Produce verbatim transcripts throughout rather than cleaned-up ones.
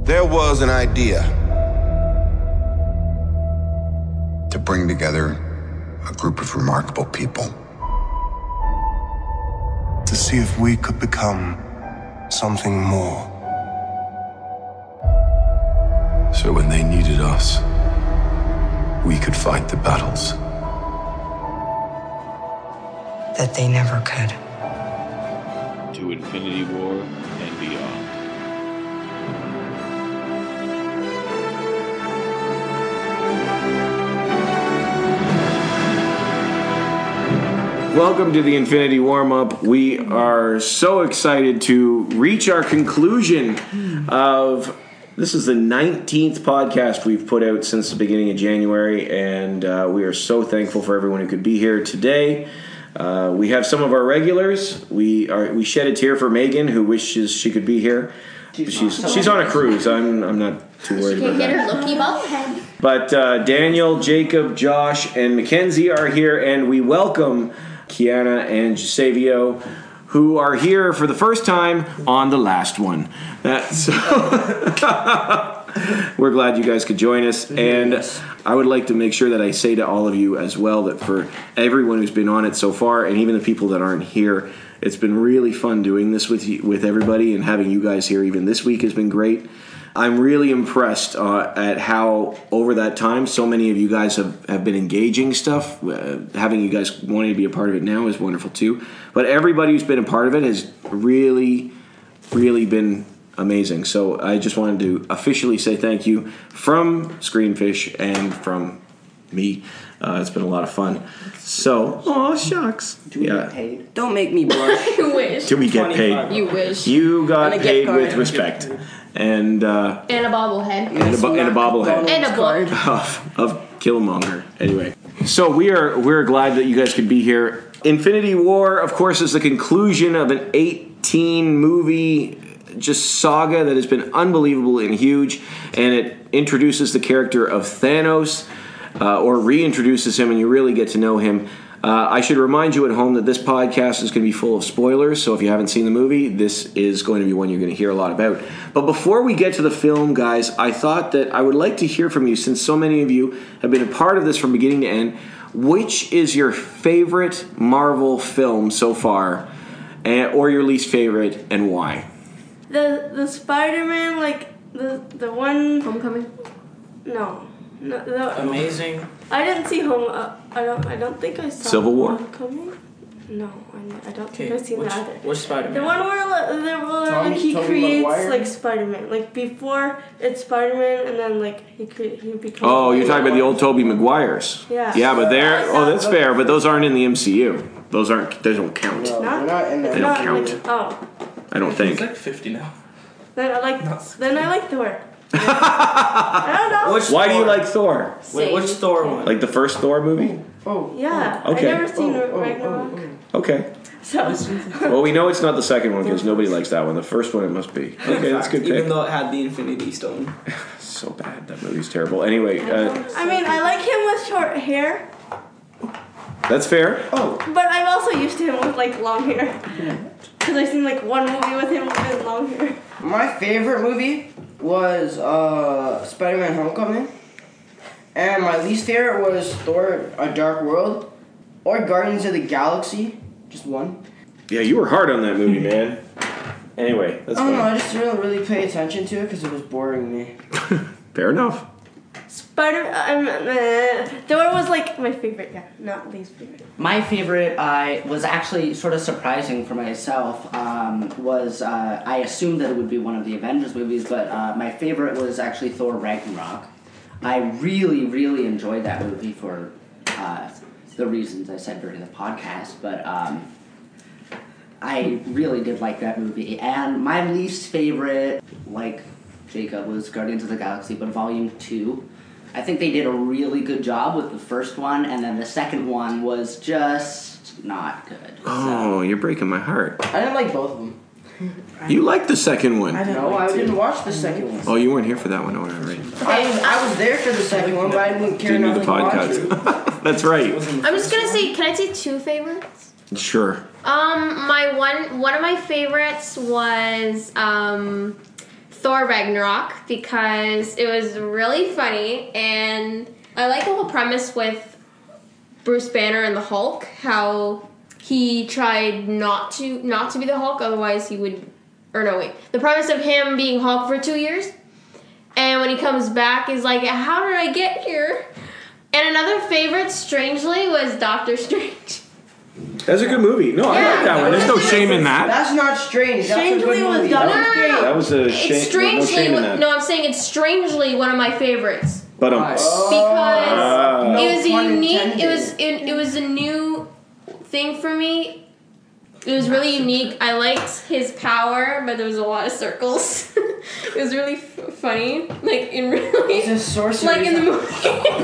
There was an idea to bring together a group of remarkable people. To see if we could become something more. So when they needed us, we could fight the battles that they never could. To Infinity War and beyond. Welcome to the Infinity Warm-Up. We are so excited to reach our conclusion of... This is the nineteenth podcast we've put out since the beginning of January, and uh, we are so thankful for everyone who could be here today. Uh, we have some of our regulars. We are we shed a tear for Megan, who wishes she could be here. She's she's, she's on a cruise. I'm I'm not too worried about that. She can get her Loki bobblehead. But uh, Daniel, Jacob, Josh, and Mackenzie are here, and we welcome Kiana and Savio, who are here for the first time on the last one. That's we're glad you guys could join us, and I would like to make sure that I say to all of you as well that for everyone who's been on it so far, and even the people that aren't here, it's been really fun doing this with you, with everybody, and having you guys here even this week has been great. I'm really impressed uh, at how over that time so many of you guys have, have been engaging stuff. Uh, having you guys wanting to be a part of it now is wonderful too. But everybody who's been a part of it has really, really been amazing. So I just wanted to officially say thank you from Screenfish and from me. Uh, it's been a lot of fun. So, oh shucks. Do we yeah. get paid? Don't make me blush. You wish. Do we get paid? You wish. You got And a paid gift card. with respect. And uh, And a bobblehead. and a, bo- and a bobblehead. And a book. of, of Killmonger. Anyway, so we are we're glad that you guys could be here. Infinity War, of course, is the conclusion of an eighteen movie just saga that has been unbelievable and huge, and it introduces the character of Thanos, uh, or reintroduces him, and you really get to know him. Uh, I should remind you at home that this podcast is going to be full of spoilers, so if you haven't seen the movie, this is going to be one you're going to hear a lot about. But before we get to the film, guys, I thought that I would like to hear from you, since so many of you have been a part of this from beginning to end. Which is your favorite Marvel film so far, and, or your least favorite, and why? The the Spider-Man, like, the the one... Homecoming? No. no the, Amazing. I didn't see Home... Uh, I don't I don't think I saw... Civil War? Homecoming? No, I, I don't think Okay, I've seen which, that either. which Spider-Man? The one where, like, the, where Tom- like, he Tobey creates, Maguire? like, Spider-Man. Like, before it's Spider-Man, and then, like, he cre- he becomes... Oh, you're talking about the old Tobey Maguires. Yeah. Yeah, but they're... Oh, that's fair, but those aren't in the M C U. Those aren't... They don't count. No, Not- we're not in They there. don't Not count. really- Oh. I don't He's think. like fifty now. Then I like... Not Then I like Thor. I don't know. Which Why do you Thor? like Thor? Wait, which Thor one? Like the first Thor movie? Oh. Yeah. Okay. I've never seen Oh, oh, Ragnarok. oh, Okay. So... Well, we know it's not the second one because nobody likes that one. The first one it must be. Okay, that's a good Even pick. though it had the Infinity Stone. So bad. That movie's terrible. Anyway, uh, I mean, I like him with short hair, that's fair. Oh. but I'm also used to him with, like, long hair. Because I've seen, like, one movie with him with long hair. My favorite movie was uh, Spider-Man Homecoming. And my least favorite was Thor, A Dark World. Or Guardians of the Galaxy. Just one. Yeah, you were hard on that movie, man. Anyway, that's I don't know, fine. I just didn't really pay attention to it because it was boring me. Fair enough. Spider... Um, uh, Thor was, like, my favorite, yeah. Not least favorite. My favorite uh, was actually sort of surprising for myself. Um, was uh, I assumed that it would be one of the Avengers movies, but uh, my favorite was actually Thor Ragnarok. I really, really enjoyed that movie for uh, the reasons I said during the podcast, but um, I really did like that movie. And my least favorite, like Jacob, was Guardians of the Galaxy, but Volume two. I think they did a really good job with the first one, and then the second one was just not good. Oh, you're breaking my heart. I didn't like both of them. You liked the second one. No, I didn't watch the second one. Oh, you weren't here for that one, all right. I was, I was there for the second one, but I didn't care Didn't do enough the to watch it. podcast. That's right. I'm just gonna say, can I say two favorites? Sure. Um, my one one of my favorites was um Thor Ragnarok because it was really funny, and I like the whole premise with Bruce Banner and the Hulk, how he tried not to not to be the Hulk, otherwise he would, or no wait, the premise of him being Hulk for two years, and when he comes back is like, how did I get here? And another favorite, strangely, was Doctor Strange. That's a good movie. No, I Yeah. like that one. There's no shame in that. That's not strange. That's Strangely a good was movie. done- No, no, no, no. That was a It's shame. No strangely, shame in that. no, I'm saying it's strangely one of my favorites. But um, Why? Because Uh, it was No pun unique. It intended. was it, it was a new thing for me. It was really unique. I liked his power, but there was a lot of circles. It was really f- funny, like in really, It's a sorcery. like in the movie. In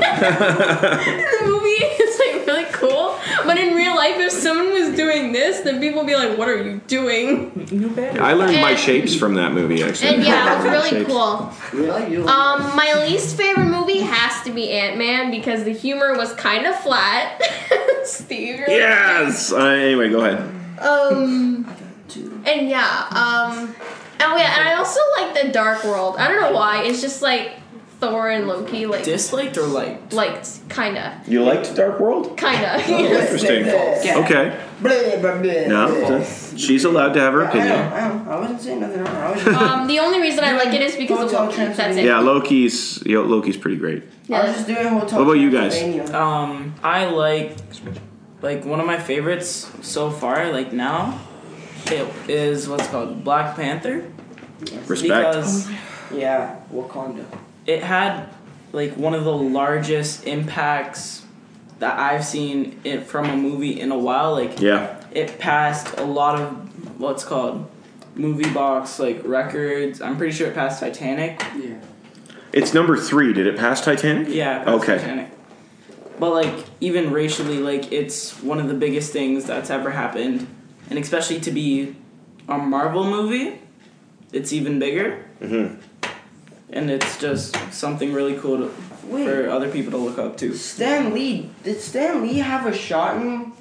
the movie, it's like really cool, but in real life, if someone was doing this, then people would be like, "What are you doing?" I learned my And- shapes from that movie, actually. And yeah, it was really Shapes. cool. Really? You Um, my least favorite movie has to be Ant-Man because the humor was kind of flat. Steve, you're like- Yes! Uh, anyway, go ahead. Um, and yeah, um, oh yeah, and I also like the Dark World. I don't know why. It's just like Thor and Loki, like Disliked or liked? liked, kinda, You liked Dark World? kinda. Interesting. Yeah. Okay. Blah, blah, blah. No, th- she's allowed to have her I know, opinion. I know. I wasn't saying nothing wrong. I was just, Um, the only reason I like it is because of Hotel Loki. That's it. Transylvania. Yeah, Loki's you know, Loki's pretty great. I was just doing Hotel What about you guys? Transylvania. Um, I like like one of my favorites so far, like now, it is what's called Black Panther. Respect. Because Yeah, Wakanda. it had like one of the largest impacts that I've seen it from a movie in a while. Like Yeah. it passed a lot of what's called movie box like records. I'm pretty sure it passed Titanic. Yeah. It's number three. Did it pass Titanic? Yeah, it passed Okay. Titanic. But like even racially, like it's one of the biggest things that's ever happened, and especially to be a Marvel movie, it's even bigger. Mm-hmm. And it's just something really cool to, Wait. for other people to look up to. Stan Lee. Did Stan Lee have a shot in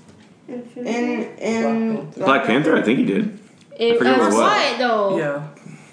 in in Black Panther, I think he did. It, forget uh, what it was. what though? Yeah.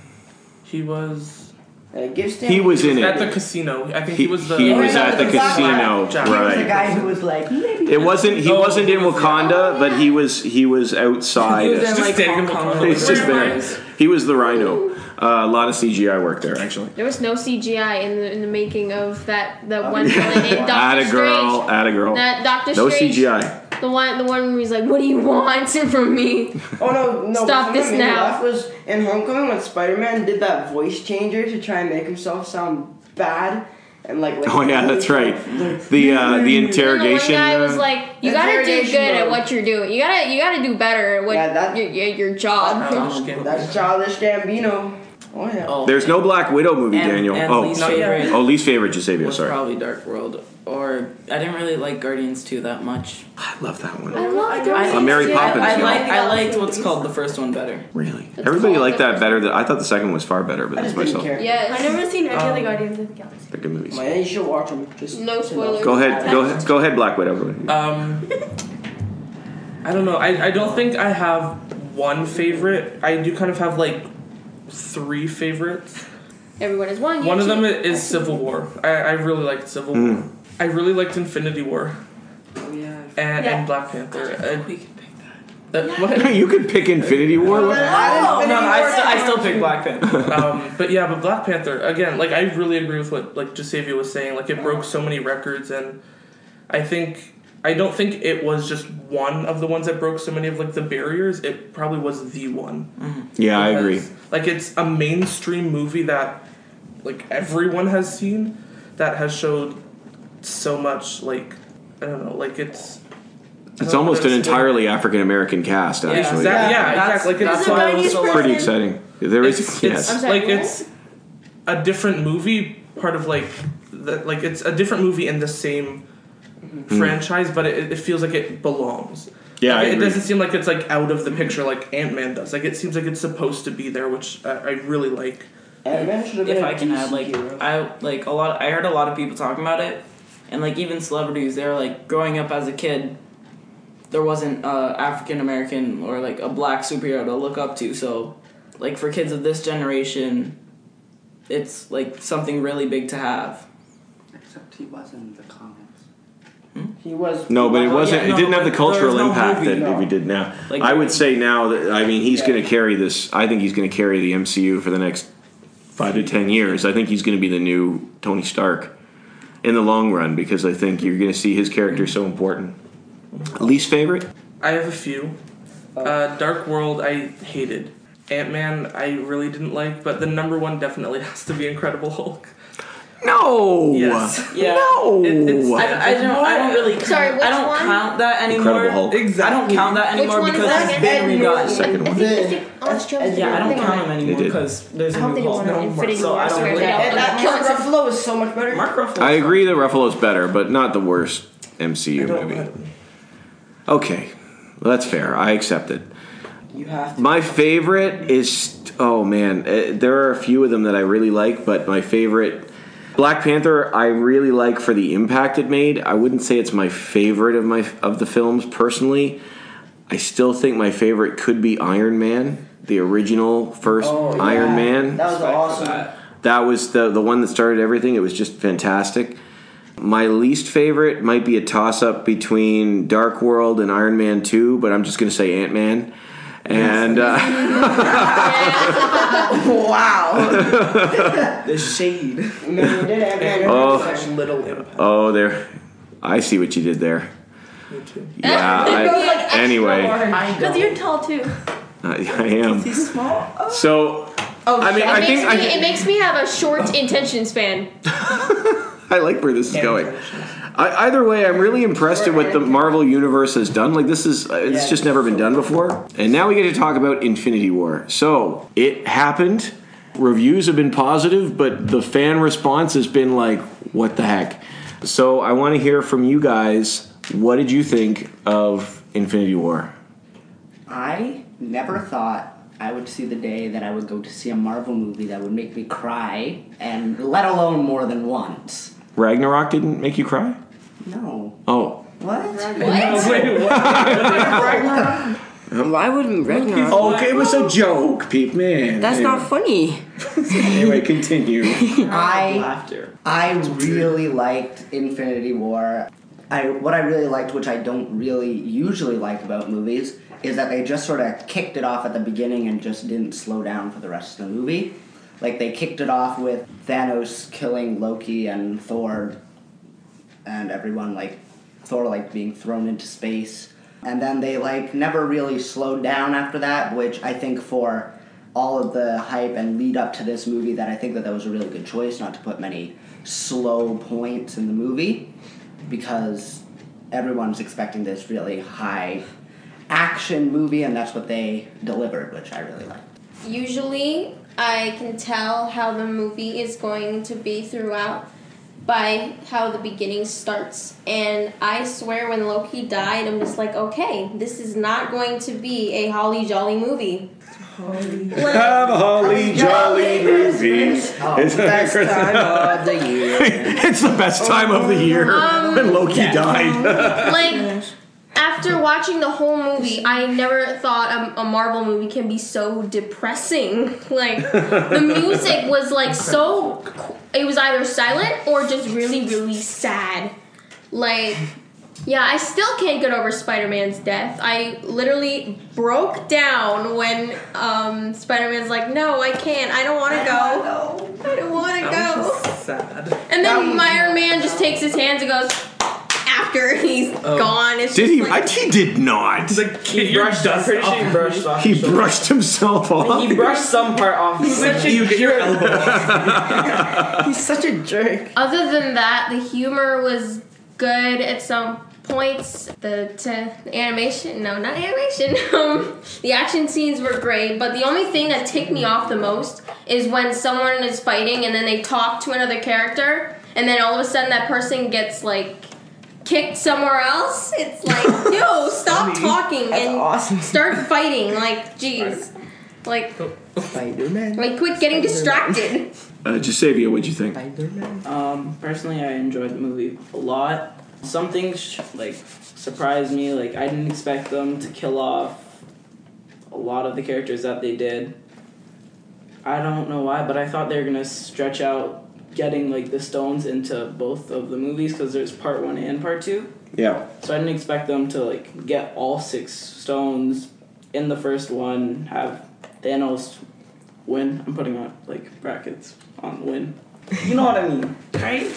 He was Uh, give Stan He Lee- was in at the it. casino. I think He, he was the. he Oh, was yeah, at the the black casino, guy. Jack. He was the right? guy who was like, maybe. It wasn't. He Oh, wasn't in he was the- Wakanda, but he was. He was outside. He was in Just like standing Hong in Kong. the He's just there. Nice. He was the Rhino. Uh, a lot of C G I work there, actually. There was no C G I in the in the making of that the one villain in Doctor Atta Strange. girl, atta girl. That Doctor No Strange. C G I. The one, the one where he's like, "What do you want from me?" Oh no, no! Stop what this made me now. laugh was in Homecoming when Spider-Man did that voice changer to try and make himself sound bad and like. like Oh yeah, that's right. Like, The uh, the And interrogation. the one guy was uh, like, "You gotta do Interrogation good at mode. what you're doing. You gotta, you gotta do better at what Yeah, that- your, your your job." That's Childish Gambino. Oh yeah. Oh, There's no Black Widow movie, and, Daniel. And oh, least not yet. favorite oh, least favorite, Jasavio. was Sorry. probably Dark World. Or I didn't really like Guardians two that much. I love that one. I love I- Guardians Uh, Mary too. Poppins, I, I you know. like I liked what's called the first one better. Really? Everybody liked that better. Than, I thought the second was far better, but I that's just didn't myself. care. Yes. I've never seen any of the Um, Guardians of the Galaxy. They're good movies. Man, you should watch them. Just No spoilers. Go ahead. Go ahead. Go ahead. Black Widow. Go ahead. Um, I don't know. I, I don't think I have one favorite. I do kind of have like three favorites. Everyone is one. One of you them two. is Civil War. I, I really liked Civil Mm. War. I really liked Infinity War Oh yeah. and, Yeah. and Black Panther. Uh, We can pick that. uh, what? you could pick Infinity War. What? No, no, I still, I still pick Black Panther. um, but yeah, but Black Panther again. Like I really agree with what like Jasavia was saying. Like it broke so many records, and I think I don't think it was just one of the ones that broke so many of like the barriers. It probably was the one. Yeah, I agree. Because, like it's a mainstream movie that like everyone has seen that has showed so much like I don't know like it's It's almost an entirely African American cast, yeah, actually. exactly, yeah, That's- exactly. Like, that's it's, why uh, it was so Person. Pretty exciting. There is it's, yes. it's sorry, like what? it's a different movie part of like the, like it's a different movie in the same franchise, but it, it feels like it belongs. Yeah, Like, I it agree. doesn't seem like it's like out of the picture like Ant-Man does. Like it seems like it's supposed to be there, which I, I really like. Ant-Man should have been If a I can D C add, like hero. I like a lot. I heard a lot of people talking about it, and like even celebrities. They're like growing up as a kid, there wasn't uh, African American or like a black superhero to look up to. So, like for kids of this generation, it's like something really big to have. Except he wasn't in the comics. He was. No, but it wasn't. yeah, no, it didn't have the but cultural there's no impact movie, that no. we did now. Like- I would say now that I mean he's Yeah. going to carry this. I think he's going to carry the M C U for the next five to ten years. I think he's going to be the new Tony Stark in the long run because I think you're going to see his character so important. Least favorite? I have a few. Uh, Dark World, I hated. Ant-Man, I really didn't like, but the number one definitely has to be Incredible Hulk. No. Yes. Yeah. No. It- it's- I, I don't. I don't really. Count, Sorry, which I don't one? count that anymore. Incredible Hulk. I don't count that Which anymore one is because that it's again? been redone. Second I one. think, I think Australia was Yeah, I don't the count them They anymore did. because there's a I don't new think it Hulk. won an Infinity So War. I don't sorry, really- that- And that that Mark counts. Ruffalo is so much better. Mark Ruffalo. I agree that Ruffalo's better, but not the worst M C U movie. Okay, well, that's fair. I accept it. You have to. My favorite is oh man, uh, there are a few of them that I really like, but my favorite Black Panther I really like for the impact it made. I wouldn't say it's my favorite of my of the films personally. I still think my favorite could be Iron Man, the original first Oh, yeah. Iron Man. That was awesome. That was the the one that started everything. It was just fantastic. My least favorite might be a toss-up between Dark World and Iron Man two, but I'm just going to say Ant-Man. And uh, Wow. The shade. No, you did Ant-Man. Oh. Such little impact. oh, there, I see what you did there. Me too. Yeah. I, anyway, Because you're tall too. I, I am. He's small. Oh. So Oh, I mean, it I makes think me, I- it makes me have a short attention span. I like where this is going. I, either way, I'm really impressed at what the Marvel Universe has done. Like this is, uh, it's Yeah, just never been done before. And now we get to talk about Infinity War. So it happened. Reviews have been positive, but the fan response has been like, "What the heck?" So I want to hear from you guys. What did you think of Infinity War? I never thought I would see the day that I would go to see a Marvel movie that would make me cry, and let alone more than once. Ragnarok didn't make you cry? No. Oh. What? Why would Ragnarok? Okay, it was a joke, Pete. Man. That's anyway. not funny. Anyway, continue. I Laughter. I really liked Infinity War. I what I really liked, which I don't really usually like about movies, is that they just sort of kicked it off at the beginning and just didn't slow down for the rest of the movie. Like they kicked it off with Thanos killing Loki and Thor and everyone, like Thor like being thrown into space. And then they like never really slowed down after that, which I think for all of the hype and lead up to this movie, that I think that that was a really good choice not to put many slow points in the movie, because everyone's expecting this really high action movie, and that's what they delivered, which I really liked. Usually, I can tell how the movie is going to be throughout by how the beginning starts. And I swear when Loki died, I'm just like, okay, this is not going to be a holly jolly movie. Have a holly jolly movie. Oh, It's best time of the year. It's the best time of the year Um, when Loki died. Like, after watching the whole movie, I never thought a, a Marvel movie can be so depressing. Like, the music was like so, it was either silent or just really, really sad. Like, yeah, I still can't get over Spider-Man's death. I literally broke down when um, Spider-Man's like, no, I can't. I don't want to go. I don't want to go. Sad. And then Iron Man just takes his hands and goes, after he's Oh. gone. It's Did just he? like, I, he did not. Like, He your brushed. I'm dust pretty sure off he your brushed off. He his shoulder. brushed himself off. He brushed some part off. He's like, you get your elbow off. He's such a jerk. other than that, the humor was good at some points. The t- animation, no, not animation. Um, the action scenes were great, but the only thing that ticked me off the most is when someone is fighting and then they talk to another character, and then all of a sudden that person gets like kicked somewhere else. It's like, no, stop talking That's and awesome. start fighting. Like, jeez, like, Spider-Man. like, quit getting distracted. Uh, Jasavia, what'd you think? Spider-Man. Um, personally, I enjoyed the movie a lot. Some things sh- like surprised me. Like I didn't expect them to kill off a lot of the characters that they did. I don't know why, but I thought they were gonna stretch out getting like the stones into both of the movies because there's part one and part two. Yeah. So I didn't expect them to like get all six stones in the first one, have Thanos win. I'm putting on like brackets on win. You know what I mean, right?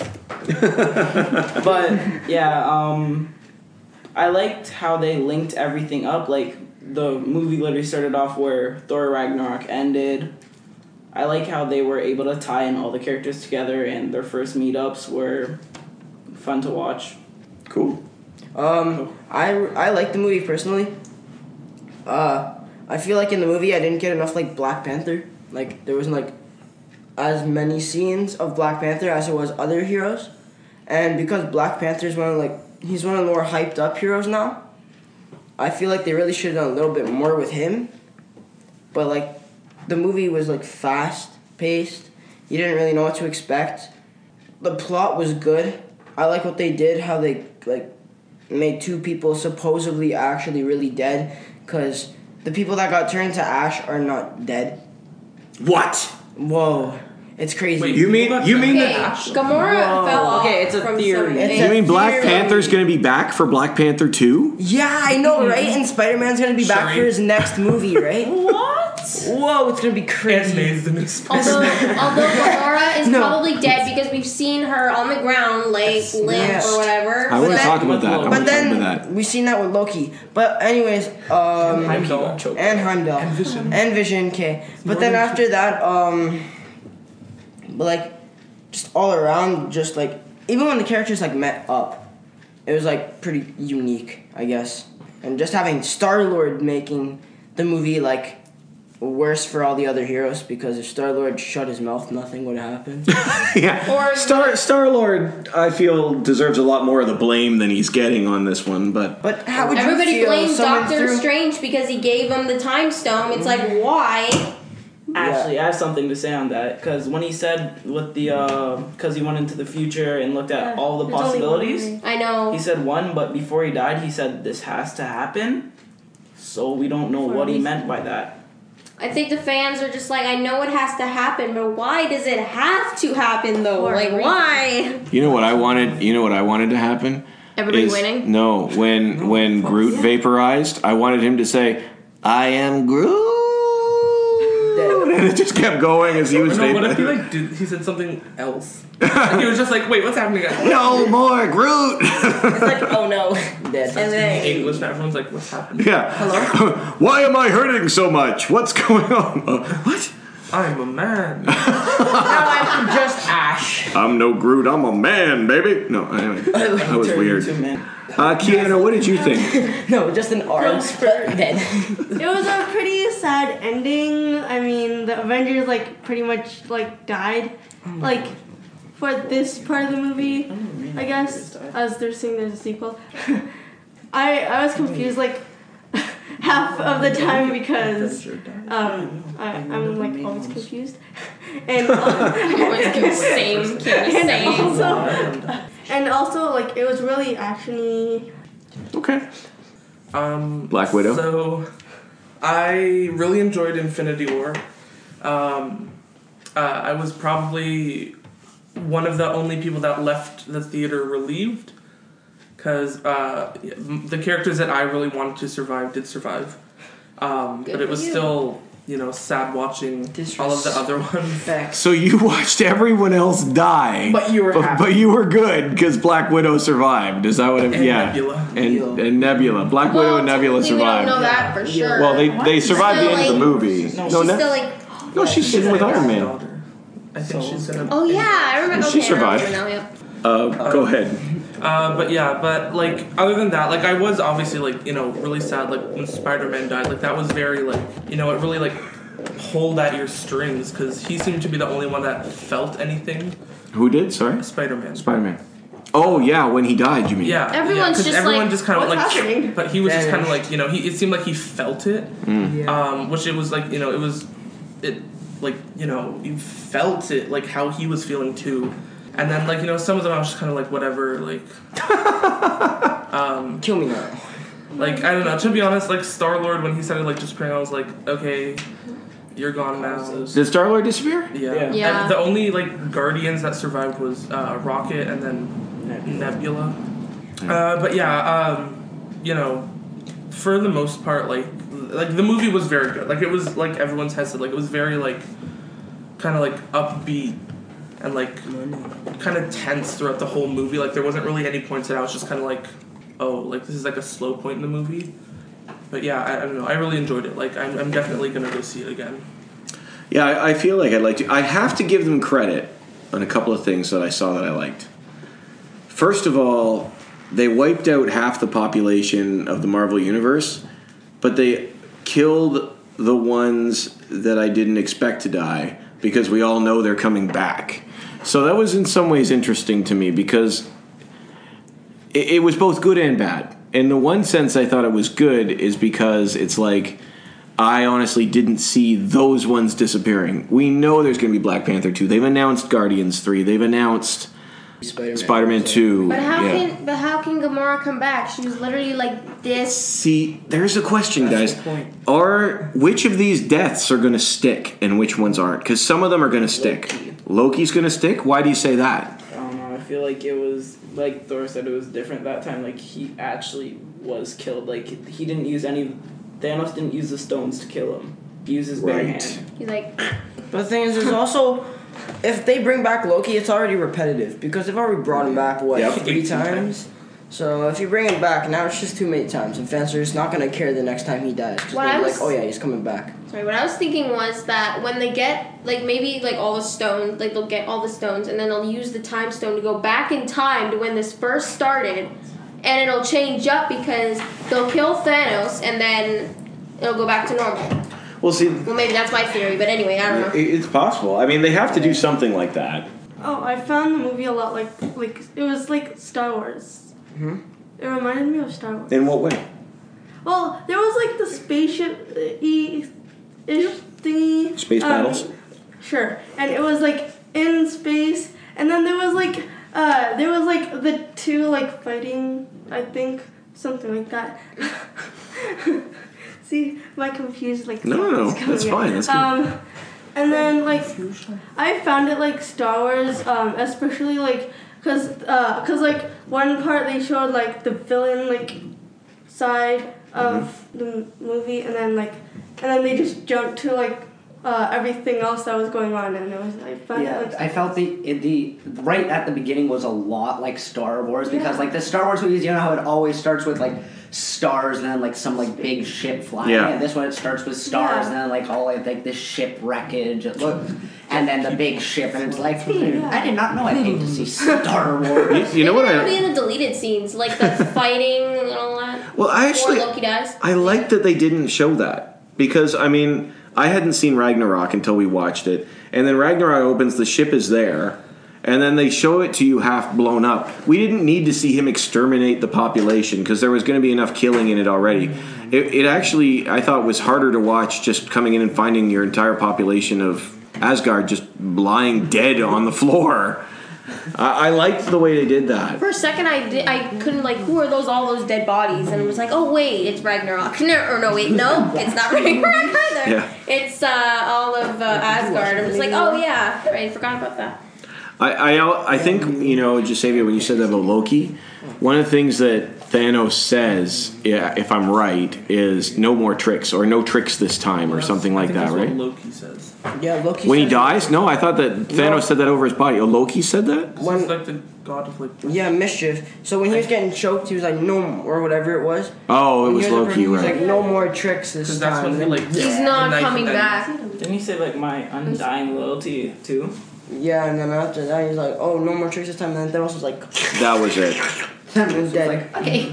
But yeah, um, I liked how they linked everything up. Like the movie literally started off where Thor Ragnarok ended. I like how they were able to tie in all the characters together, and their first meetups were fun to watch. Cool. Um, I, I like the movie personally. Uh, I feel like in the movie I didn't get enough like Black Panther. Like there wasn't like as many scenes of Black Panther as there was other heroes, and because Black Panther is one of like he's one of the more hyped up heroes now. I feel like they really should have done a little bit more with him, but like. The movie was like fast paced. You didn't really know what to expect. The plot was good. I like what they did, how they like made two people supposedly actually really dead, because the people that got turned to ash are not dead. What? Whoa. It's crazy. Wait, you mean you mean Okay, that? Gamora Whoa. fell off. Okay, it's a from theory. something. It's You a mean Black theory. Panther's gonna be back for Black Panther two? Yeah, I know, right? And Spider-Man's gonna be back for his next movie, right? What? Whoa, it's gonna be crazy. Aunt the new Although, Spider-Man. although Gamora is No. probably dead because we've seen her on the ground, like limp Yes. or whatever. I want to then- talk about that. I want But to talk then about that. we've seen that with Loki. But anyways, um, Heimdall. and Heimdall And Vision. and Vision, okay. But then after that, um, but like, just all around, just like even when the characters like met up, it was like pretty unique, I guess. And just having Star-Lord making the movie like worse for all the other heroes, because if Star-Lord shut his mouth, nothing would happen. Yeah. Or Star Star Lord, I feel, deserves a lot more of the blame than he's getting on this one. But But how would Everybody you feel blames someone Doctor threw- Strange because he gave him the time stone. It's like, why? Actually, I have something to say on that, because when he said with the, because he went into the future and looked at all the There's only one possibilities, way. I know. he said one, but before he died, he said this has to happen. So we don't know For a what he reason. meant by that. I think the fans are just like, I know it has to happen, but why does it have to happen though? For a Like, reason. why? you know what I wanted? You know what I wanted to happen? Everybody Is- winning? No, when when Groot vaporized, I wanted him to say, "I am Groot," and it just kept going as he was No, what if he vaporizing. like did, he said something else? And he was just like, wait, what's happening? No more Groot. It's like, oh no, dead. And then English, and everyone's like, what's happening? Yeah. Hello. Why am I hurting so much? What's going on? Uh, what? I'm a man. Now I'm just Ash. I'm no Groot. I'm a man, baby. No, anyway, that was weird. Uh, Kiana, what did you think? No, just an arm. Dead. It was a pretty sad ending. I mean, the Avengers like pretty much like died, like for this part of the movie. I guess as they're saying there's a sequel. I I was confused like half of the time because um I, I'm like always confused, and uh, Always confused. Same, Kiana, and same. also and also like it was really actiony. Okay. Um, Black Widow. So, I really enjoyed Infinity War. Um, uh, I was probably one of the only people that left the theater relieved, because uh, the characters that I really wanted to survive did survive. Um, but it was you. still, you know, sad watching all of the other ones. So you watched everyone else die, But you were but, happy. but you were good because Black Widow survived. Is that what? It, And yeah. Nebula. And, and Nebula. Black Widow Well, and Nebula technically we survived. don't know that for sure. Well, they they survived the Still, end of the like- movie. No, no, She's Ne- still like, no, she's sitting with Iron Man. Daughter. I think she's in a. oh yeah, I remember. She Okay, I remember survived. now, yeah. Uh, go ahead. Uh, but yeah, but like other than that, like I was obviously like you know really sad like when Spider-Man died. Like that was very like you know it really like pulled at your strings because he seemed to be the only one that felt anything. Who did? Sorry. Spider-Man. Spider-Man. Oh yeah, when he died, you mean? Yeah, Everyone's yeah, 'cause just everyone like, just kind of what's like, happening? but he was just kind of Vanished. like you know he it seemed like he felt it, Mm. um, which it was like you know it was it like you know you felt it like how he was feeling too, and then like you know some of them I was just kind of like whatever like, um, Kill me now. like I don't know to be honest like Star Lord when he started like just praying I was like okay, You're gone now. Did Star-Lord disappear? Yeah. Yeah. Yeah. And the only like Guardians that survived was uh, Rocket and then Nebula. Uh, but yeah, um, you know, for the most part, like like the movie was very good. Like it was like everyone's has said, like it was very like kind of like upbeat and like kind of tense throughout the whole movie. Like there wasn't really any points that I was just kind of like, oh, like this is like a slow point in the movie. But yeah, I, I don't know. I really enjoyed it. Like I'm, I'm definitely gonna go see it again. Yeah, I, I feel like I'd like to. I have to give them credit on a couple of things that I saw that I liked. First of all, they wiped out half the population of the Marvel Universe, but they killed the ones that I didn't expect to die because we all know they're coming back. So that was in some ways interesting to me because it, it was both good and bad. In the one sense I thought it was good is because it's like I honestly didn't see those ones disappearing. We know there's going to be Black Panther two. They've announced Guardians three. They've announced Spider-Man, Spider-Man two. But how yeah. can but how can Gamora come back? She was literally like this. See, there's a question, That's guys. the point. Are which of these deaths are going to stick and which ones aren't? Because some of them are going to stick. Loki. Loki's going to stick? Why do you say that? I don't know. I feel like it was like Thor said. It was different that time. Like he actually was killed. Like he didn't use any. Thanos didn't use the stones to kill him. He used his bare Right. hand. He's like, But the thing is, there's also, if they bring back Loki, it's already repetitive because they've already brought him back what Yep. three times. So if you bring him back now, it's just too many times, and fans are just not gonna care the next time he dies because What they're I like, was- oh yeah, he's coming back. sorry. What I was thinking was that when they get like maybe like all the stones, like they'll get all the stones, and then they'll use the time stone to go back in time to when this first started, and it'll change up because they'll kill Thanos, and then it'll go back to normal. Well, see, Well, maybe that's my theory, but anyway, I don't know. it's possible. I mean, they have to do something like that. Oh, I found the movie a lot like like it was like Star Wars. Hmm? It reminded me of Star Wars. In what way? Well, there was like the spaceship e ish thingy. Space um, battles? Sure, and it was like in space, and then there was like uh there was like the two like fighting. I think something like that. See, my confused like. No, no, no, thoughts coming that's in. fine, that's good. Um, and then like, I found it like Star Wars, um, especially like, cause, uh, cause like one part they showed like the villain like side of Mm-hmm. the movie, and then like, and then they just jumped to like uh, everything else that was going on, and it was I found Yeah, it like. I felt the it, the right at the beginning was a lot like Star Wars because Yeah. like the Star Wars movies, you know how it always starts with like stars and then like some like big ship flying. Yeah. And this one it starts with stars Yeah. and then like all like, like this ship wreckage. It look, and then the big ship, and it's like hmm, I did not know I came to see Star Wars. You know what Maybe I? in the deleted scenes, like the fighting and all that. Well, I Before actually, Loki dies. I like that they didn't show that because I mean, I hadn't seen Ragnarok until we watched it, and then Ragnarok opens, the ship is there, and then they show it to you half blown up. We didn't need to see him exterminate the population because there was going to be enough killing in it already. It, it actually, I thought, was harder to watch just coming in and finding your entire population of Asgard just lying dead on the floor. I, I liked the way they did that. For a second, I did, I couldn't like who are those all those dead bodies, and it was like, oh wait, it's Ragnarok. No, or no, wait, no, it's not Ragnarok either. Yeah. It's uh, all of uh, Asgard. I was like, oh yeah, right, I forgot about that. I, I, I think, you know, Jasavia, when you said that about Loki, one of the things that Thanos says, yeah, if I'm right, is no more tricks or no tricks this time or something like I think that, that's right? What Loki says. Yeah, Loki. When he says- dies? No, I thought that Thanos No. said that over his body. Oh, Loki said that? This When- is like the god of like. Yeah, mischief. So when he was getting choked, he was like, no, or whatever it was. Oh, it When was he was Loki, He was right. like, no more tricks this Because time. that's when he like. He's the not knife coming and- back. Didn't he say like my undying loyalty too? Yeah, and then after that, he's like, oh, no more tricks this time. And then Thanos was like, That was it. and dead. Okay.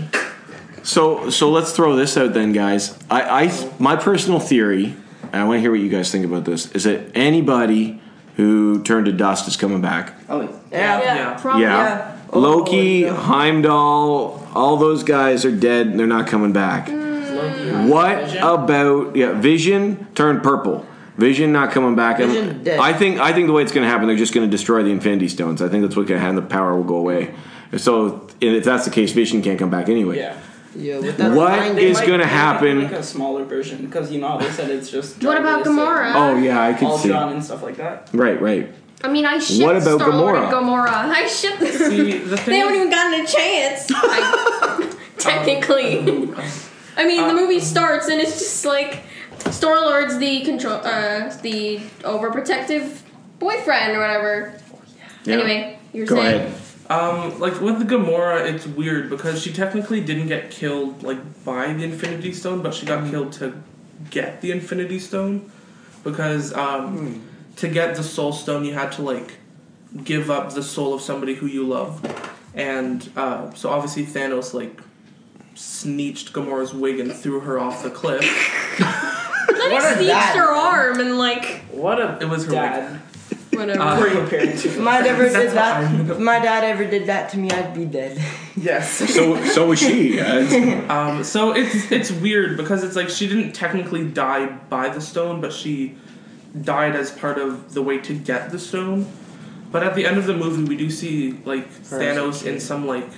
So, so let's throw this out then, guys. I, I, my personal theory, and I want to hear what you guys think about this, is that anybody who turned to dust is coming back. Oh, Yeah. Yeah. Probably. Yeah. Yeah. Oh, Loki, yeah. Heimdall, all those guys are dead. They're not coming back. Loki, What Vision? about yeah? Vision turned purple. Vision not coming back. And Vision dead. I think I think the way it's going to happen, they're just going to destroy the Infinity Stones. I think that's what's going to happen. The power will go away. So if that's the case, Vision can't come back anyway. Yeah. Yeah, with that What line, is might- gonna they might happen? do, like a smaller version because you know how they said it's just. What about Jarvis and Gamora? Oh yeah, I could see. Ultron and stuff like that. Right, right. I mean, I shipped What about Star-Lord and Gamora? Gamora. I shipped this. See, the They thing haven't is, even gotten a chance. I, technically. I mean, the movie starts and it's just like Star-Lord's the control, uh, the overprotective boyfriend or whatever. Yeah. Anyway, you're Go saying. ahead. um, like with the Gamora, it's weird because she technically didn't get killed like by the Infinity Stone, but she got Mm-hmm. killed to get the Infinity Stone because um, Hmm. to get the Soul Stone, you had to like give up the soul of somebody who you loved, and uh, so obviously Thanos like sneeched Gamora's wig and threw her off the cliff. Then What he is sneaks that? her arm and like What a It was her dad. whatever. Uh, Who are you comparing If to? my dad ever That's did what that, I'm- if my dad ever did that to me, I'd be dead. Yes. So so was she. Uh, Um, so it's it's weird because it's like she didn't technically die by the stone, but she died as part of the way to get the stone. But at the end of the movie, we do see like Thanos in some like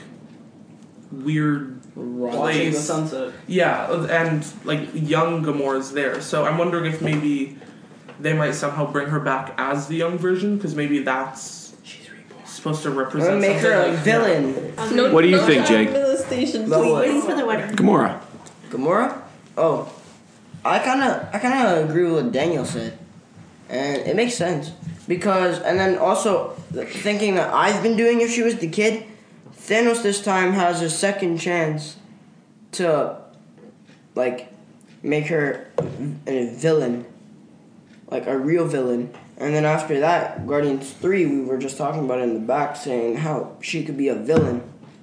weird Watching the place. sunset. Yeah, and like young Gamora's there. So I'm wondering if maybe they might somehow bring her back as the young version because maybe that's supposed to I'm represent gonna make her something a like- villain. No- What do you no think, time Jake? to the station, The please. what? Waiting for the wedding. Gamora. Gamora? Oh, I kind of, I kind of agree with what Daniel said, and it makes sense because, and then also thinking that I've been doing if she was the kid, Thanos this time has a second chance to, like, make her a villain, like a real villain. And then after that, Guardians three, we were just talking about it in the back, saying how she could be a villain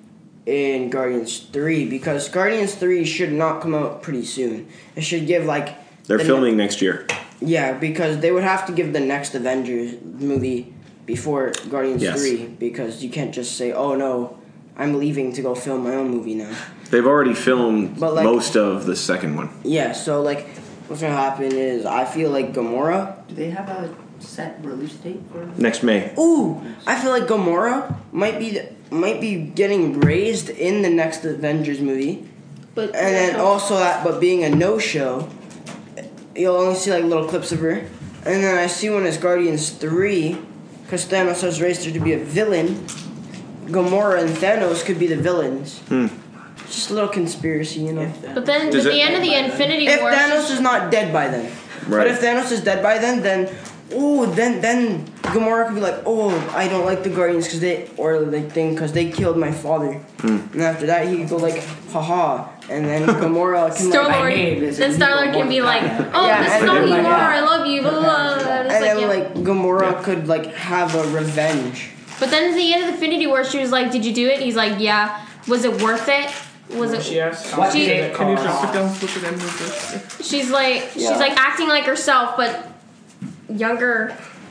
in Guardians three, because Guardians three should not come out pretty soon. It should give, like... They're the filming next year. Yeah, because they would have to give the next Avengers movie before Guardians Yes. three, because you can't just say, oh no, I'm leaving to go film my own movie now. They've already filmed But, like- most of the second one. Yeah, so, like, what's gonna happen is, I feel like Gamora... Do they have a set release date for? Next May. Ooh, I feel like Gamora might be might be getting raised in the next Avengers movie, But and then also that, but being a no-show, you'll only see like little clips of her, and then I see one as Guardians three, because Thanos has raised her to be a villain. Gamora and Thanos could be the villains. Hmm. Just a little conspiracy, you know. But then Does at it- the end of the Infinity If War, Thanos is not dead by then, but Right. if Thanos is dead by then, then oh, then then Gamora could be like, oh, I don't like the Guardians because they or the thing because they killed my father, Hmm. and after that he could go like, haha, and then Gamora can Star like, Lord, then Star Lord can be like, "Oh, Yeah, this is and not who then, you like, are. I love you." Blah, blah, blah. It's and like, then yeah. like Gamora could like have a revenge. But then at the end of the Infinity War, she was like, "Did you do it?" He's like, "Yeah." Was it worth it? Was it? She asked. What She- did it Can you cost? drop it down? Flip it in with this? She's like, Yeah. she's like acting like herself, but younger.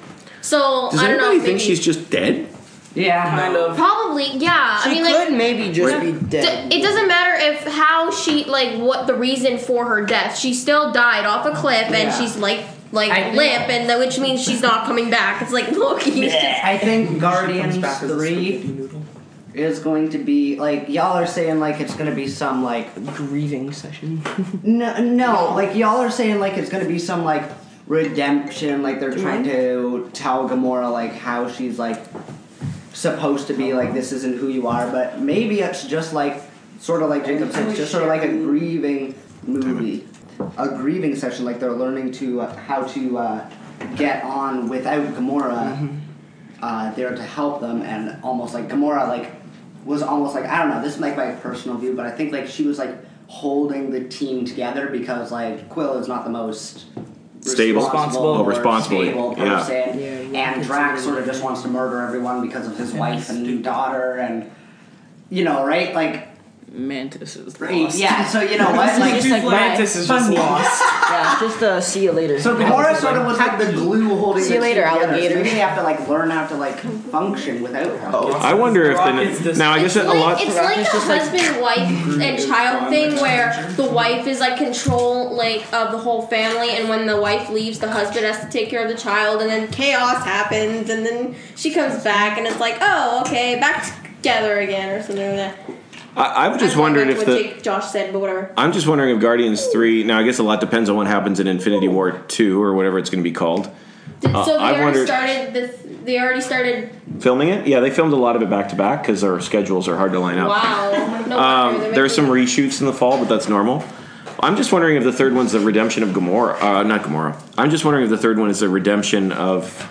So Does I don't know. anybody Maybe, think she's just dead? Yeah. Kind of. probably, yeah. She I mean, could like, maybe just be d- dead. it doesn't matter if how she like what the reason for her death. She still died off a cliff, and Yeah. she's like like I- limp, and that which means she's not coming back. It's like Loki's just. I think Guardians Comes back as a three spaghetti noodle. is going to be like y'all are saying like it's gonna be some like Grieving session. no no like y'all are saying like it's gonna be some like redemption like they're trying to tell Gamora like how she's like supposed to be like this isn't who you are, but maybe it's just like sort of like Jacob said, it's just sort of like a grieving movie, a grieving session like they're learning to uh, how to uh, get on without Gamora uh, there to help them, and almost like Gamora like was almost like I don't know, this is like my personal view, but I think like she was like holding the team together because like Quill is not the most Stable. responsible, Oh, or responsible, stable yeah. person, Yeah, yeah. and Drax sort of just wants to murder everyone because of his wife and daughter, and you know, right? Like, Mantis is right, lost. yeah. So you know what? Like, just like Mantis is just funny. lost. Yeah, just uh, see you later. So Gamora sort of was like the glue holding See you the later, team together. alligator. So maybe they have to like learn how to like function without her. I wonder if Rocket's the this- now I guess a It's like, lot. it's like a husband, wife, and child thing where the wife is like control like of the whole family, and when the wife leaves, the husband has to take care of the child, and then chaos happens, and then she comes back, and it's like, oh, okay, back together again, or something like that. I, I've just I'm wondered going if with the. Jake, Josh said, but whatever. I'm just wondering if Guardians three. Now, I guess a lot depends on what happens in Infinity War two or whatever it's going to be called. Did, Uh, so they I've already wondered- started. The, they already started. Filming it? Yeah, they filmed a lot of it back to back because our schedules are hard to line up. Wow. No Um, wonder. They're there's some making- reshoots in the fall, but that's normal. I'm just wondering if the third one's the redemption of Gamora. Uh, not Gamora. I'm just wondering if the third one is the redemption of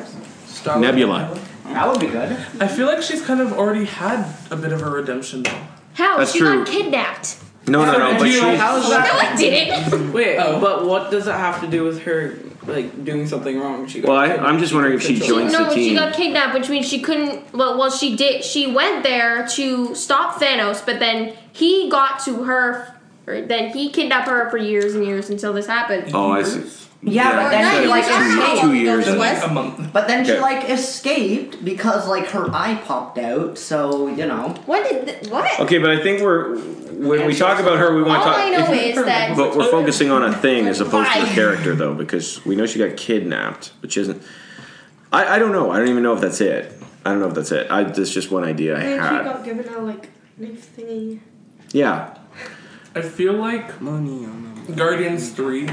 Star Nebula. That would be good. I feel like she's kind of already had a bit of a redemption though. How? That's she true. got kidnapped. No, no, no. But she. How is No, that? I didn't. Wait, Oh. but what does it have to do with her like doing something wrong? She got Well, I, kidnapped. I'm just wondering if she Control. joins No, the she team. got kidnapped, which means she couldn't. Well, well, she did. She went there to stop Thanos, but then he got to her. Or then he kidnapped her for years and years until this happened. Oh, I see. Yeah, but Or then not, she he like was just two- escaped. two years. Just West? like a month. But then she Okay. like escaped because like her eye popped out. So you know. What did? Th- what? Okay, but I think we're when we talk about her, we want All to talk. I know if- is that. But we're focusing on a thing as opposed to the Why? character, though, because we know she got kidnapped, which isn't. I, I don't know. I don't even know if that's it. I don't know if that's it. I that's just one idea I I think she had. got given a like knife thingy. Yeah. I feel like Money on them. Guardians three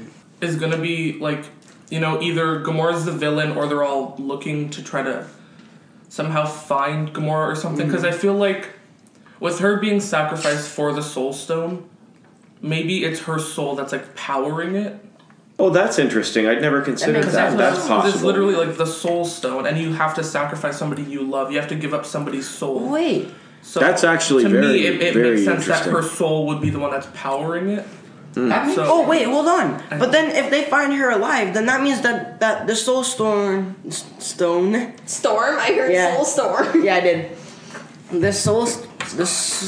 is gonna be like, you know, either Gamora's the villain or they're all looking to try to somehow find Gamora or something. Because I feel like with her being sacrificed for the Soul Stone, maybe it's her soul that's like powering it. Oh, that's interesting. I'd never considered makes that. sense. That's Because possible. it's literally like the Soul Stone, and you have to sacrifice somebody you love. You have to give up somebody's soul. Wait. So That's actually to very, me, it, it very makes sense that interesting. her soul would be the one that's powering it. That So- Oh wait, hold on. I But know. then if they find her alive, then that means that that the soul stone s- stone. Storm. I heard Yeah. Soul Storm. Yeah, I did. The soul st- the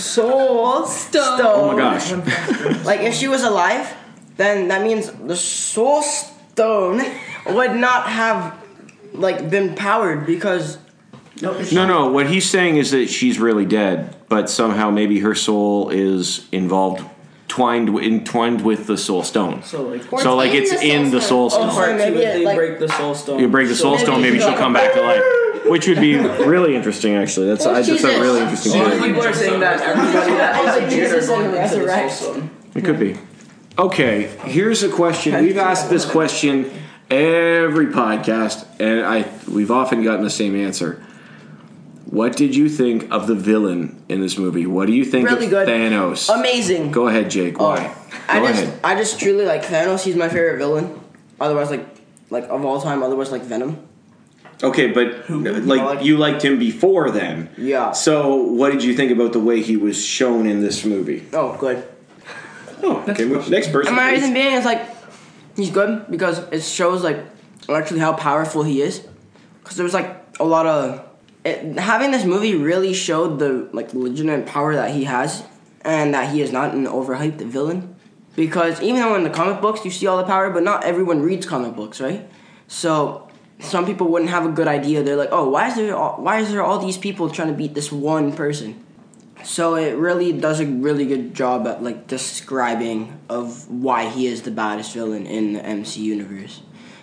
soul Stone. stone. Oh my gosh. Like if she was alive, then that means the soul stone would not have like been powered because No, it's No, no. What he's saying is that she's really dead, but somehow maybe her soul is involved, twined, entwined with the Soul Stone. So like, So like it's in the Soul Stone. Oh, part two, maybe if it, they like- break the soul stone. You break the Soul she'll- Stone, maybe she'll come back to life, which would be really interesting. Actually, that's Or I, that's a she's really a- interesting Well, theory. people are saying that everybody that is a Jade are Jesus going and into the soul resurrect. stone. It could be. Okay, here's a question. We've asked this question every podcast, and I we've often gotten the same answer. What did you think of the villain in this movie? What do you think Really of good. Thanos? amazing. Go ahead, Jake. Why? I Go just ahead. I just truly like Thanos. He's my favorite villain. Otherwise, like like of all time. Otherwise, like Venom. Okay, but like you liked him before then. Yeah. So, what did you think about the way he was shown in this movie? Oh, good. Oh, okay. Next, next person. And my please. reason being is like he's good because it shows like actually how powerful he is. Because there was like a lot of it, having this movie really showed the like legitimate power that he has, and that he is not an overhyped villain. Because even though in the comic books you see all the power, but not everyone reads comic books, right? So some people wouldn't have a good idea. They're like, oh, why is there all, why is there all these people trying to beat this one person? So it really does a really good job at like describing of why he is the baddest villain in the M C universe,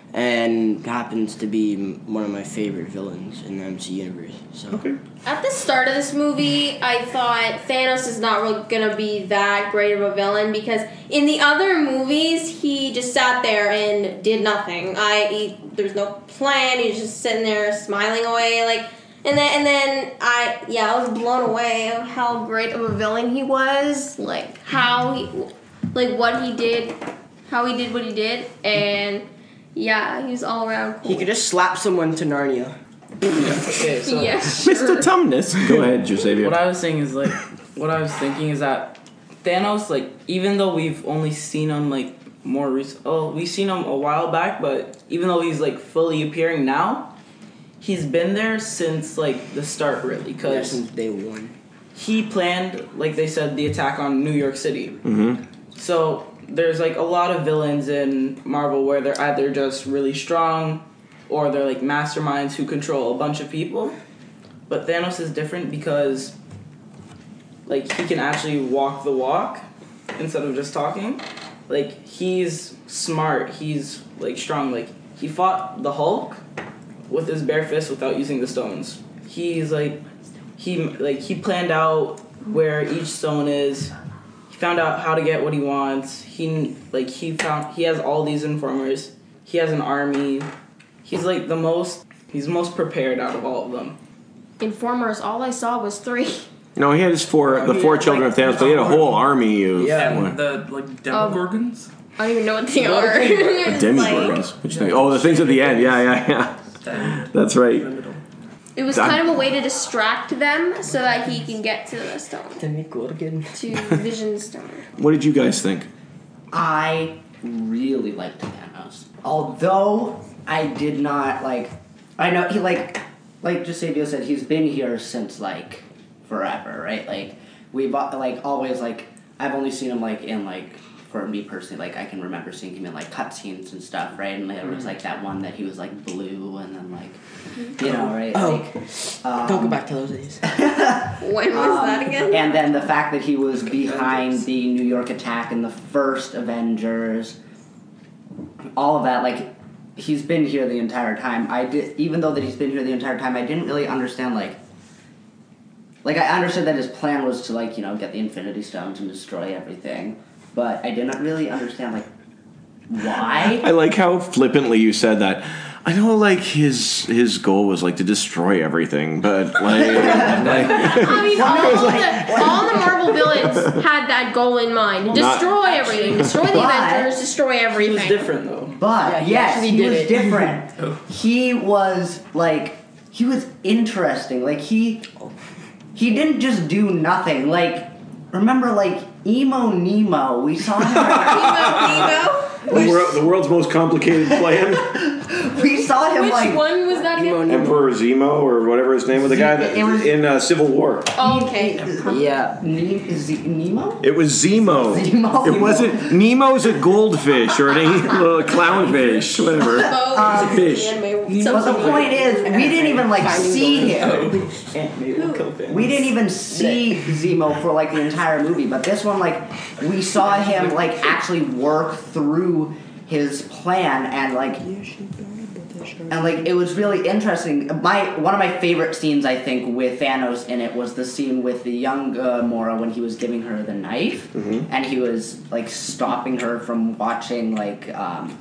and happens to be m- one of my favorite villains in the M C universe. So Okay. At the start of this movie, I thought Thanos is not really gonna be that great of a villain because in the other movies he just sat there and did nothing. I he, there's no plan. He's just sitting there smiling away, like, and then and then I yeah I was blown away of how great of a villain he was, like how he, like what he did, how he did what he did, and yeah, he's all around cool. he could just slap someone to Narnia. Okay, so yeah, Mister sure. Tumnus. Go ahead, Josavia. what I was saying is like, what I was thinking is that Thanos, like, even though we've only seen him like more recent, oh, we've seen him a while back, but even though he's like fully appearing now, he's been there since like the start, really, Yeah, because since day one. he planned, like they said, the attack on New York City. Mm-hmm. So there's like a lot of villains in Marvel where they're either just really strong or they're like masterminds who control a bunch of people. But Thanos is different because like he can actually walk the walk instead of just talking. Like he's smart, he's like strong. Like he fought the Hulk with his bare fist without using the stones. He's like he like he planned out where each stone is. He found out how to get what he wants. He like he found he has all these informers. He has an army. He's like the most he's most prepared out of all of them. Informers, all I saw was three. No, he had his four, the four children of Thanos, but he had a whole army of Yeah, what? and the like Demogorgons. I don't even know what they are. Demogorgons. Which thing? Oh, the things at the end. Yeah, yeah, yeah. That's right. It was kind of a way to distract them so that he can get to the stone. Demogorgon. To Vision's stone. What did you guys think? I really liked Thanos. Although I did not like I know he like like Jasavio said, he's been here since like forever, right? Like we've like always like I've only seen him like in like for me personally, like I can remember seeing him in like cutscenes and stuff, right? And there was like that one that he was like blue and then like you know, right? Oh. Like, um, Don't go back to those days. When was um, that again? And then the fact that he was behind the New York attack in the first Avengers, all of that, like he's been here the entire time. I did, even though that he's been here the entire time, I didn't really understand like, like I understood that his plan was to like you know get the Infinity Stones and destroy everything, but I didn't really understand like why. I like how flippantly you said that. I know, like his his goal was like to destroy everything, but like, like I mean, all, the, all the Marvel villains had that goal in mind: destroy Not, everything, destroy the but, Avengers, destroy everything. He was different though. But Yeah, he yes, actually he did was it. different. He was like he was interesting. Like he he didn't just do nothing. Like remember, like Emo Nemo. We saw him. Emo Nemo. the, world, the world's most complicated plan. We saw him Which like one was that again? Emperor Zemo or whatever his name was, the guy that It was- in uh, Civil War. Oh, okay. Yeah. Ne- Z- Nemo. It was Zemo. Zemo. It wasn't Nemo's a goldfish or an little clownfish, whatever. Um, It's a fish. But the point is, we didn't even like see him. Aunt May will kill Thanos. We didn't even see Zemo for like the entire movie. But this one, like, we saw him like actually work through his plan and like. And like it was really interesting. My one of my favorite scenes, I think, with Thanos in it was the scene with the young uh, Mora when he was giving her the knife, Mhm. and he was like stopping her from watching like um,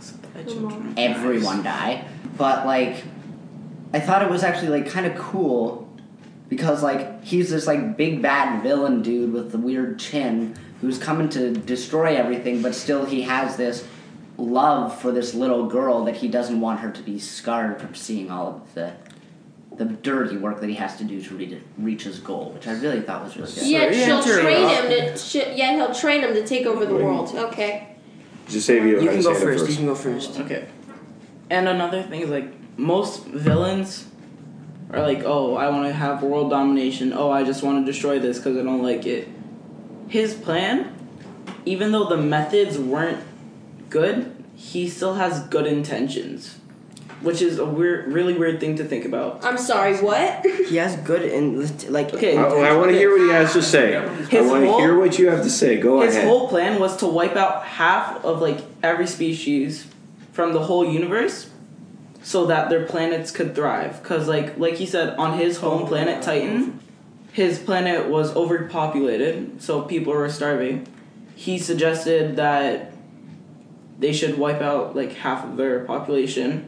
everyone die. But like, I thought it was actually like kind of cool because like he's this like big bad villain dude with the weird chin who's coming to destroy everything, but still he has this love for this little girl that he doesn't want her to be scarred from seeing all of the the dirty work that he has to do to re- reach his goal, which I really thought was really good. Yet she'll Enter train up. him to. Sh- yet he'll train him to take over the world. Okay. Just save you. You can go first. You can go first. Okay. And another thing is like most villains are like, oh, I want to have world domination. Oh, I just want to destroy this because I don't like it. His plan, even though the methods weren't good, he still has good intentions, which is a weird, really weird thing to think about. I'm sorry. What? He has good in like. Okay. I, I want to hear what he has to say. I His want to whole- hear what you have to say. Go His ahead. whole plan was to wipe out half of like every species from the whole universe, so that their planets could thrive. Cause like like he said, on his home planet Titan, his planet was overpopulated, so people were starving. He suggested that they should wipe out like half of their population,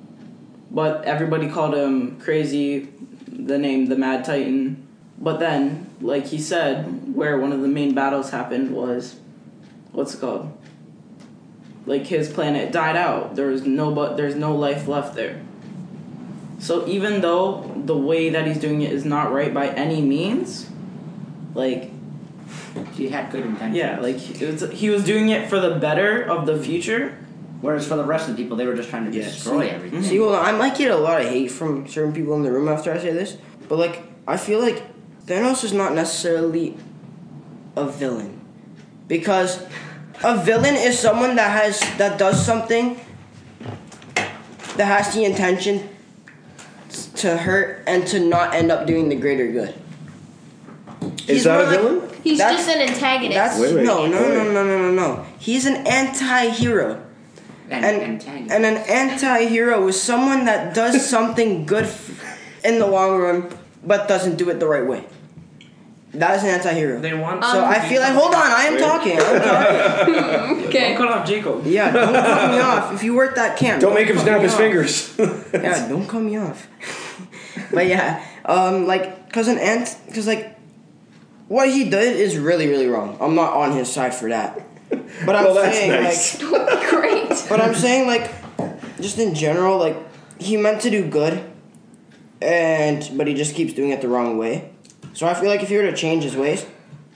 but everybody called him crazy. The name the Mad Titan. But then, like he said, where one of the main battles happened was, what's it called? Like his planet died out. There was no but there's no life left there. So even though the way that he's doing it is not right by any means, like He had good intentions. yeah, like it was, he was doing it for the better of the future. Whereas for the rest of the people, they were just trying to Yes. destroy everything. See, well, I might get a lot of hate from certain people in the room after I say this, but like, I feel like Thanos is not necessarily a villain, because a villain is someone that has that does something that has the intention to hurt and to not end up doing the greater good. Is He's that more a like- villain? He's That's- just an antagonist. That's Wait, wait, no, no, wait. no, no, no, no, no. He's an anti-hero. And, And, antagonist. and an anti-hero is someone that does something good f- in the long run, but doesn't do it the right way. That is an anti-hero. They want. So Um, I feel like, hold on, I am talking. I am talking. Okay. Don't cut off Jacob. Yeah, don't cut me off. If you work that camp, Don't make him cut snap me his off. fingers. Yeah, don't cut me off. But yeah, um, like, cause an ant, cause like, what he did is really, really wrong. I'm not on his side for that. But I'm Well, that's saying nice. like, Great. but I'm saying like, just in general, like, he meant to do good, and but he just keeps doing it the wrong way. So I feel like if he were to change his ways,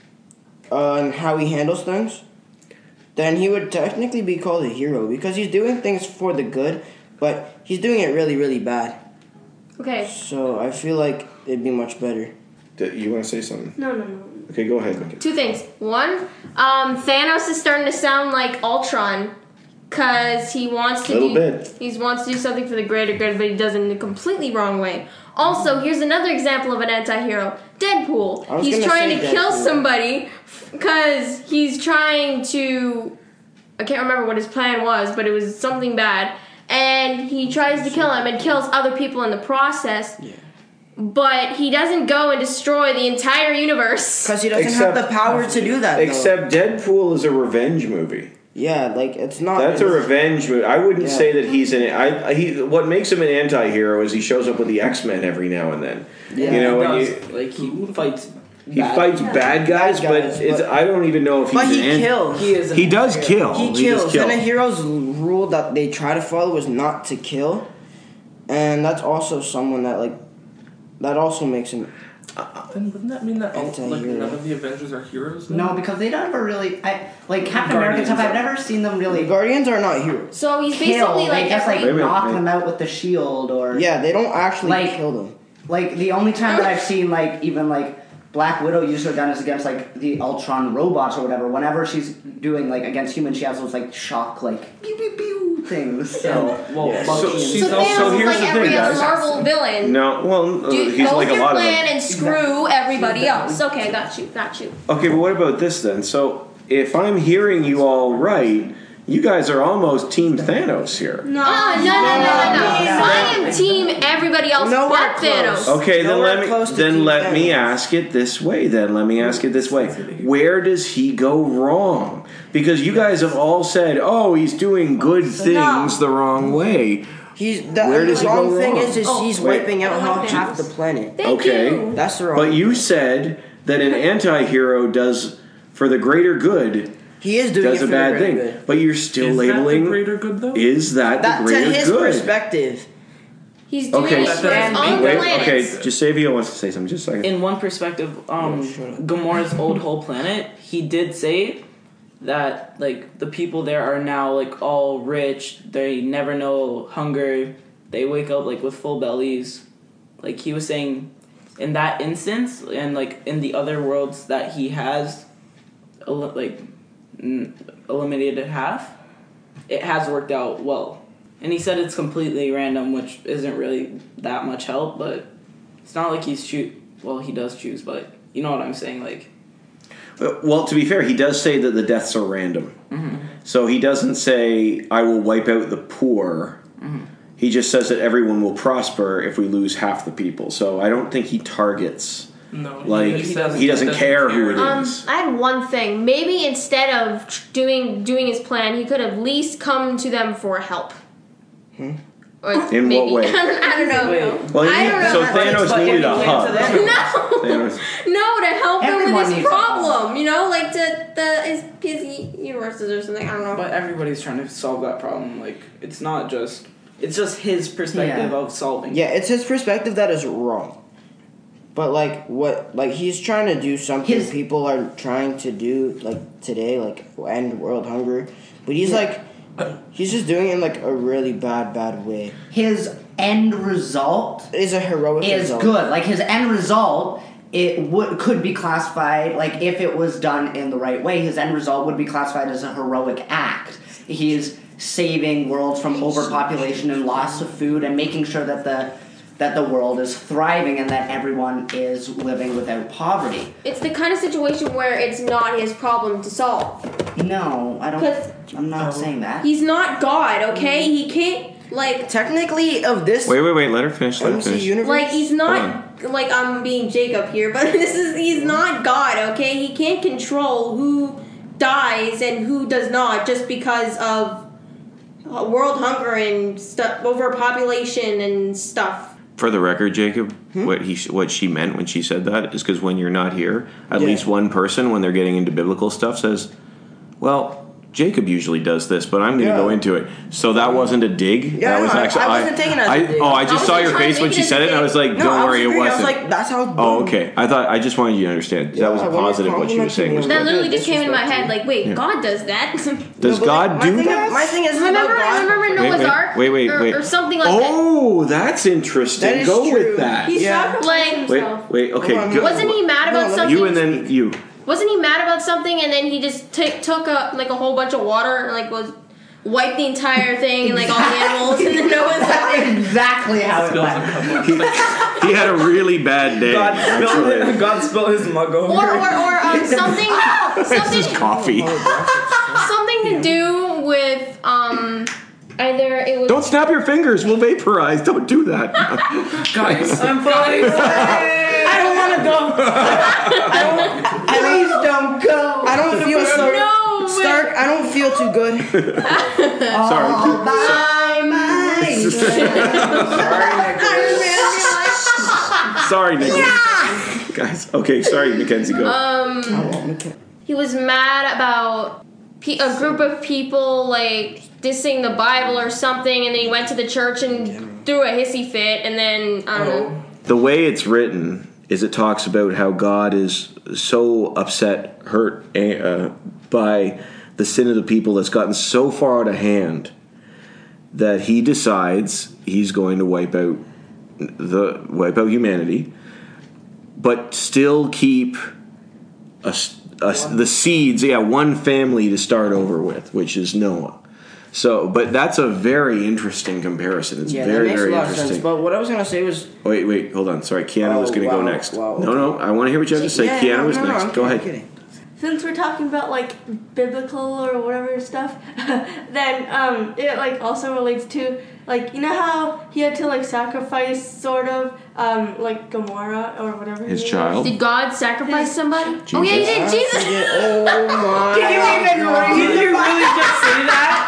uh, and how he handles things, then he would technically be called a hero because he's doing things for the good, but he's doing it really, really bad. Okay. So I feel like it'd be much better. You want to say something? No, no, no. Okay, go ahead, Mickey. Two things. One, um, Thanos is starting to sound like Ultron, cause he wants to Little do bit. he wants to do something for the greater good, but he does it in a completely wrong way. Also, here's another example of an anti-hero: Deadpool. I was He's gonna trying say to kill Deadpool. somebody, cause he's trying to. I can't remember what his plan was, but it was something bad, and he tries to kill him and kills other people in the process. Yeah. But he doesn't go and destroy the entire universe. Because he doesn't Except- have the power to do that. though. Except Deadpool is a revenge movie. Yeah, like it's not. That's a it's- revenge movie. I wouldn't Yeah. say that he's an. I he. What makes him an anti-hero is he shows up with the X-Men every now and then. Yeah, you know, he and does. you, like he fights. he bad. fights bad guys, Bad guys, but it's, but- I don't even know if he's But he an. an- kills. He is. an He does anti-hero. kill. He does kills. kill. And a hero's rule that they try to follow is not to kill, and that's also someone that like, that also makes him. Then wouldn't that mean that all, like Anti-hero. none of the Avengers are heroes? Then? No, because they never really. I like Captain America Guardians stuff. I've are- never seen them The really Guardians are not heroes. So he's kill. basically like They just like every. Wait a minute, knock wait. them out with the shield or Yeah, they don't actually Like- kill them. like the only time that I've seen like even like Black Widow use her gun is against like the Ultron robots or whatever. Whenever she's doing like against humans, she has those like shock like pew pew pew things. So Well, Yeah. Bucky So and- she's So also- Thanos is here's like the every thing, other guys. Marvel villain. No, well, uh, Do, he's go like with a your lot of plan them. and screw everybody else. Okay, got you, got you. Okay, but what about this then? So if I'm hearing you all right, you guys are almost Team Thanos here. No. Oh, no, no, no, no, no. no, no. I am team everybody else Nowhere but close. Thanos. Okay, then Nowhere let me close to then Team let me Thanos. ask it this way. Then let me ask it this way: where does he go wrong? Because you guys have all said, "Oh, he's doing good things the wrong way." He's the, Where the does he go wrong thing wrong? is, is Oh, he's wait. wiping out I half, like half the Thanos. planet. Thank Okay. you. That's the wrong. But you said that an anti-hero does for the greater good he is doing does it a for bad the thing. greater good. But you're still Is labeling. that the greater good though? Is that, That the to greater his good? perspective. He's doing Okay, it that for his doesn't own mean- Wait, planets. okay, Jasavia wants to say something. Just a second. in one perspective, um, Yeah, shut up. Gamora's old whole planet, he did say that like the people there are now like all rich. They never know hunger. They wake up like with full bellies. Like he was saying, in that instance, and like in the other worlds that he has, el- like n- eliminated half, it has worked out well. And he said it's completely random, which isn't really that much help, but it's not like he's choose. Well, he does choose, but you know what I'm saying. Like, Well, to be fair, he does say that the deaths are random. mm-hmm. So he doesn't say, I will wipe out the poor. Mm-hmm. He just says that everyone will prosper if we lose half the people. So I don't think he targets, No, like, he, he doesn't, doesn't, care who it Um, is. I had one thing. Maybe instead of tr- doing doing his plan, he could at least come to them for help. Hmm? Or In maybe. what way? I don't know. Wait. Well, I he- don't know. so That's Thanos what needed a he hug. went to them. No, Thanos. no, to help him Everyone with his needs a problem. You know, like to the his his universes or something. I don't know. but everybody's trying to solve that problem. Like, it's not just. It's just his perspective Yeah. of solving. Yeah, it's his perspective that is wrong. But like what, like he's trying to do something His- people are trying to do like today, like end world hunger. But he's like, he's just doing it in like a really bad, bad way. his end result It is a heroic is result. good. Like his end result, it would could be classified like if it was done in the right way. His end result would be classified as a heroic act. He's saving worlds from overpopulation and loss of food, and making sure that the that the world is thriving and that everyone is living without poverty. It's the kind of situation where it's not his problem to solve. No, I don't. 'Cause- I'm not saying that. He's not God, okay? He can't. Like technically of this. Wait, wait, wait. Let her finish. Let her finish. Universe? Like he's not like I'm being Jacob here, but this is he's not God. Okay, he can't control who dies and who does not just because of uh, world hunger and stuff, overpopulation and stuff. For the record, Jacob, Hmm? what he what she meant when she said that is because when you're not here, at Yeah. least one person, when they're getting into biblical stuff, says, "Well, Jacob usually does this, but I'm going to Yeah. go into it." So that wasn't a dig. Yeah, that no, was I- actually. I wasn't taking it as a I- dig. Oh, I I just was saw just your trying to face when make she it as said a it, and I dig. was like, No, "Don't I was worry, it agreeing. I was wasn't." like, that's how. Oh, okay. I thought I just wanted you to understand. That was Yeah, a when you're positive. What she was saying was That good. literally just came into my head. Like, wait, Yeah. God does that? Does God do my thing, that? My thing is remember, about God. remember Noah's wait, Ark, wait, wait, or, wait. or something like that. Oh, that's interesting. That is Go true. with that. He Yeah. sacrificed Like- Wait, himself. wait. Okay. Hold on, go- Wasn't he mad about No, let me- something? You and then you. Wasn't he mad about something and then he just t- took a like a whole bunch of water and like was wiped the entire thing and like all the animals and then Noah's Ark. Exactly how it Spills a went. couple of things. He had a really bad day. God spilled actually. it. God spilled his mug over. Or or, or um, something This is something coffee. something to do with um either it was Don't snap your fingers. We'll vaporize. Don't do that. Guys, I'm fine. I don't want to go. I don't. I Please don't go. I don't feel so. No, but- Stark, I don't feel too good. Sorry. Bye, Sorry, Nick. Guys. Okay. Sorry, Mackenzie. Go. um he was mad about pe- a group of people like dissing the Bible or something, and then he went to the church and threw a hissy fit, and then I don't know. The way it's written is it talks about how God is so upset, hurt uh, by the sin of the people that's gotten so far out of hand that he decides he's going to wipe out the wipe out humanity, but still keep a, a, the seeds. Yeah, one family to start over with, which is Noah. So, but that's a very interesting comparison. It's Yeah, very, that makes very a lot of interesting. sense. But what I was gonna say was, Wait, wait, hold on. Sorry, Kiana Oh, was going to wow, go next. wow, No, no, I want to hear what you have to say. yeah, Kiana no, was no, no, next. I'm go kidding, ahead. I'm kidding. Since we're talking about like biblical or whatever stuff, then um, it like also relates to like you know how he had to like sacrifice sort of um, like Gomorrah or whatever His name child. Did God sacrifice somebody? Oh yeah, he did. Jesus. Oh my! Can you even God. Did you really just say that?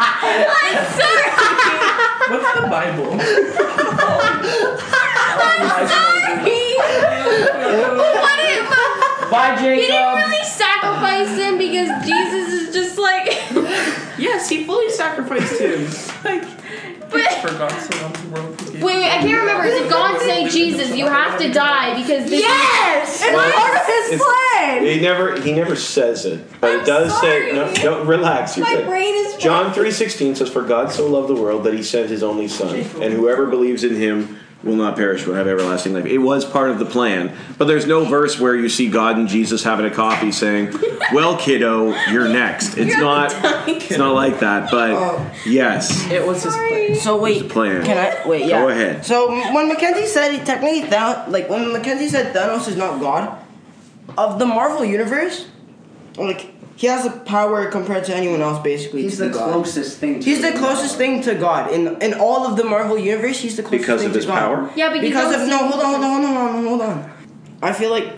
I'm sorry. What's the Bible? I'm sorry. What if, Bye, he Jacob. didn't really sacrifice him because Jesus is just like. Yes, he fully sacrificed him. Like, But- for God so loved the world. he gave Wait, wait, I can't remember. Did God say, Jesus, you have to die because this Yes, it's Well, part of his it's- plan. He never, he never says it, but I'm it does say. No, sorry. no, relax. You're My good. brain is John three sixteen says, "For God so loved the world that He sent His only Son, and whoever believes in Him will not perish but have everlasting life." It was part of the plan, but there's no verse where you see God and Jesus having a coffee saying, "Well, kiddo, you're next." It's You're not. dying. It's not like that. But Oh. yes, It was his plan. So wait, plan. can I wait? Yeah. Go ahead. So when Mackenzie said he technically Thanos, like when Mackenzie said Thanos is not God of the Marvel universe, like he has the power compared to anyone else. Basically, He's to the be God. closest thing to He's the closest thing to God in in all of the Marvel universe. He's the closest Because thing of his to God. power? Yeah, but you because don't of see no. Hold on, hold Jesus. on, hold on, hold on, hold on. I feel like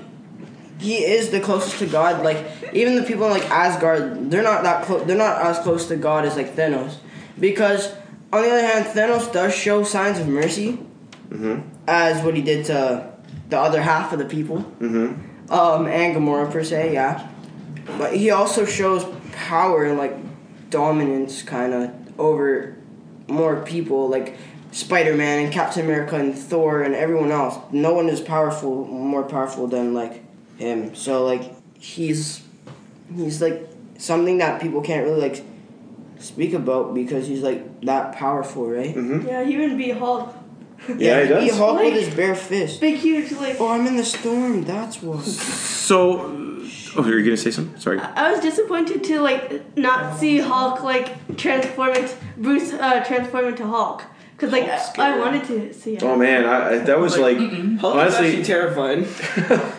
he is the closest to God. Like even the people in like Asgard, they're not that close. They're not as close to God as like Thanos, because on the other hand, Thanos does show signs of mercy, Mm-hmm. as what he did to the other half of the people, Mm-hmm. um, and Gamora per se, yeah. But he also shows power and like dominance, kind of over more people, like Spider-Man and Captain America and Thor and everyone else. No one is powerful, more powerful than like him. So like he's he's like something that people can't really like speak about because he's like that powerful, right? Mm-hmm. Yeah, he even beat Hulk. Yeah, he does. He Hulk Like- with his bare fist. Big, huge, like. Oh, I'm in the storm. That's what. So, oh, you were gonna say something? Sorry. I was disappointed to like not see Hulk like transform into Bruce uh, transform into Hulk because like Hulk's I, I scary. wanted to see it. Oh man, I, I, that was like, Hulk was honestly. actually terrifying.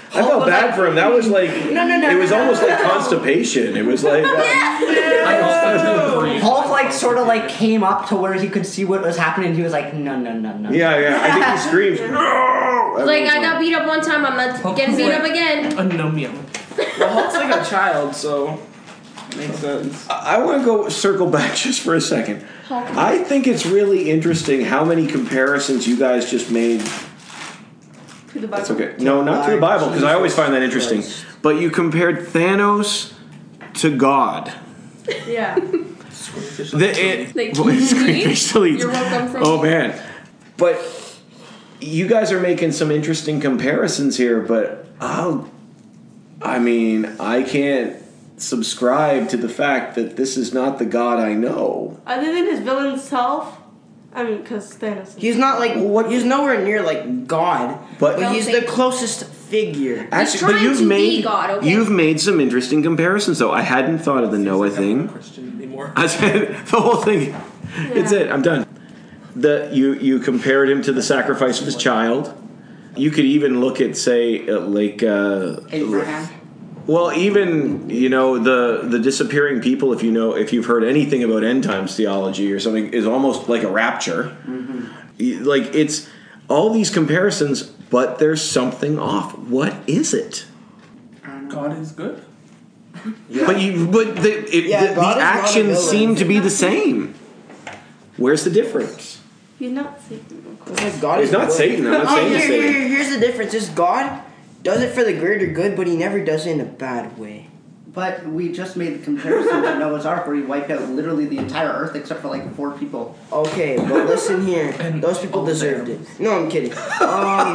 I felt was bad like- for him. That was like No, no, no, it was no, no, almost no, like no. constipation. It was like I also agree. Hulk like sort of like came up to where he could see what was happening. He was like, no, no, no, no. yeah, yeah. I think he screamed. "No!" Like, I got beat up one time, I'm not getting beat up again. A no meal. Well, Hulk's like a child, so makes sense. I want to go circle back just for a second. Hulk. I think it's really interesting how many comparisons you guys just made. To the Bible. That's okay. No, not to the Bible, because I always find that interesting. But you compared Thanos to God. Yeah. The, it, Like, well, me? Screenface still eats. You're welcome from Oh me. man, but you guys are making some interesting comparisons here. But I'll, I mean, I can't subscribe to the fact that this is not the God I know. Other than his villain self, I mean, because Thanos. Is He's not like what. He's nowhere near like God, But- but, he's Don't the think- closest figure. Actually, trying but you've to be made God, okay? you've made some interesting comparisons though. I hadn't thought of the Noah I'm not thing. a Christian anymore. I said the whole thing. It's it. I'm done. The you you compared him to the sacrifice of his child. You could even look at say uh, like uh, Abraham. well, even you know the the disappearing people. If you know if you've heard anything about end times theology or something, is almost like a rapture. Mm-hmm. Like it's all these comparisons, but there's something off. What is it? God is good. But you but the it, Yeah, the, God the is not a actions villain. seem to be the same. Where's the difference? He's not Satan. It's like God He's is not good. Satan. I'm not Oh, saying here, he's here, Satan. here- here's the difference: is God does it for the greater good, but he never does it in a bad way. But we just made the comparison to Noah's Ark where he wiped out literally the entire earth except for like four people. Okay, but listen here. And Those people all deserved them. it. No, I'm kidding. Um,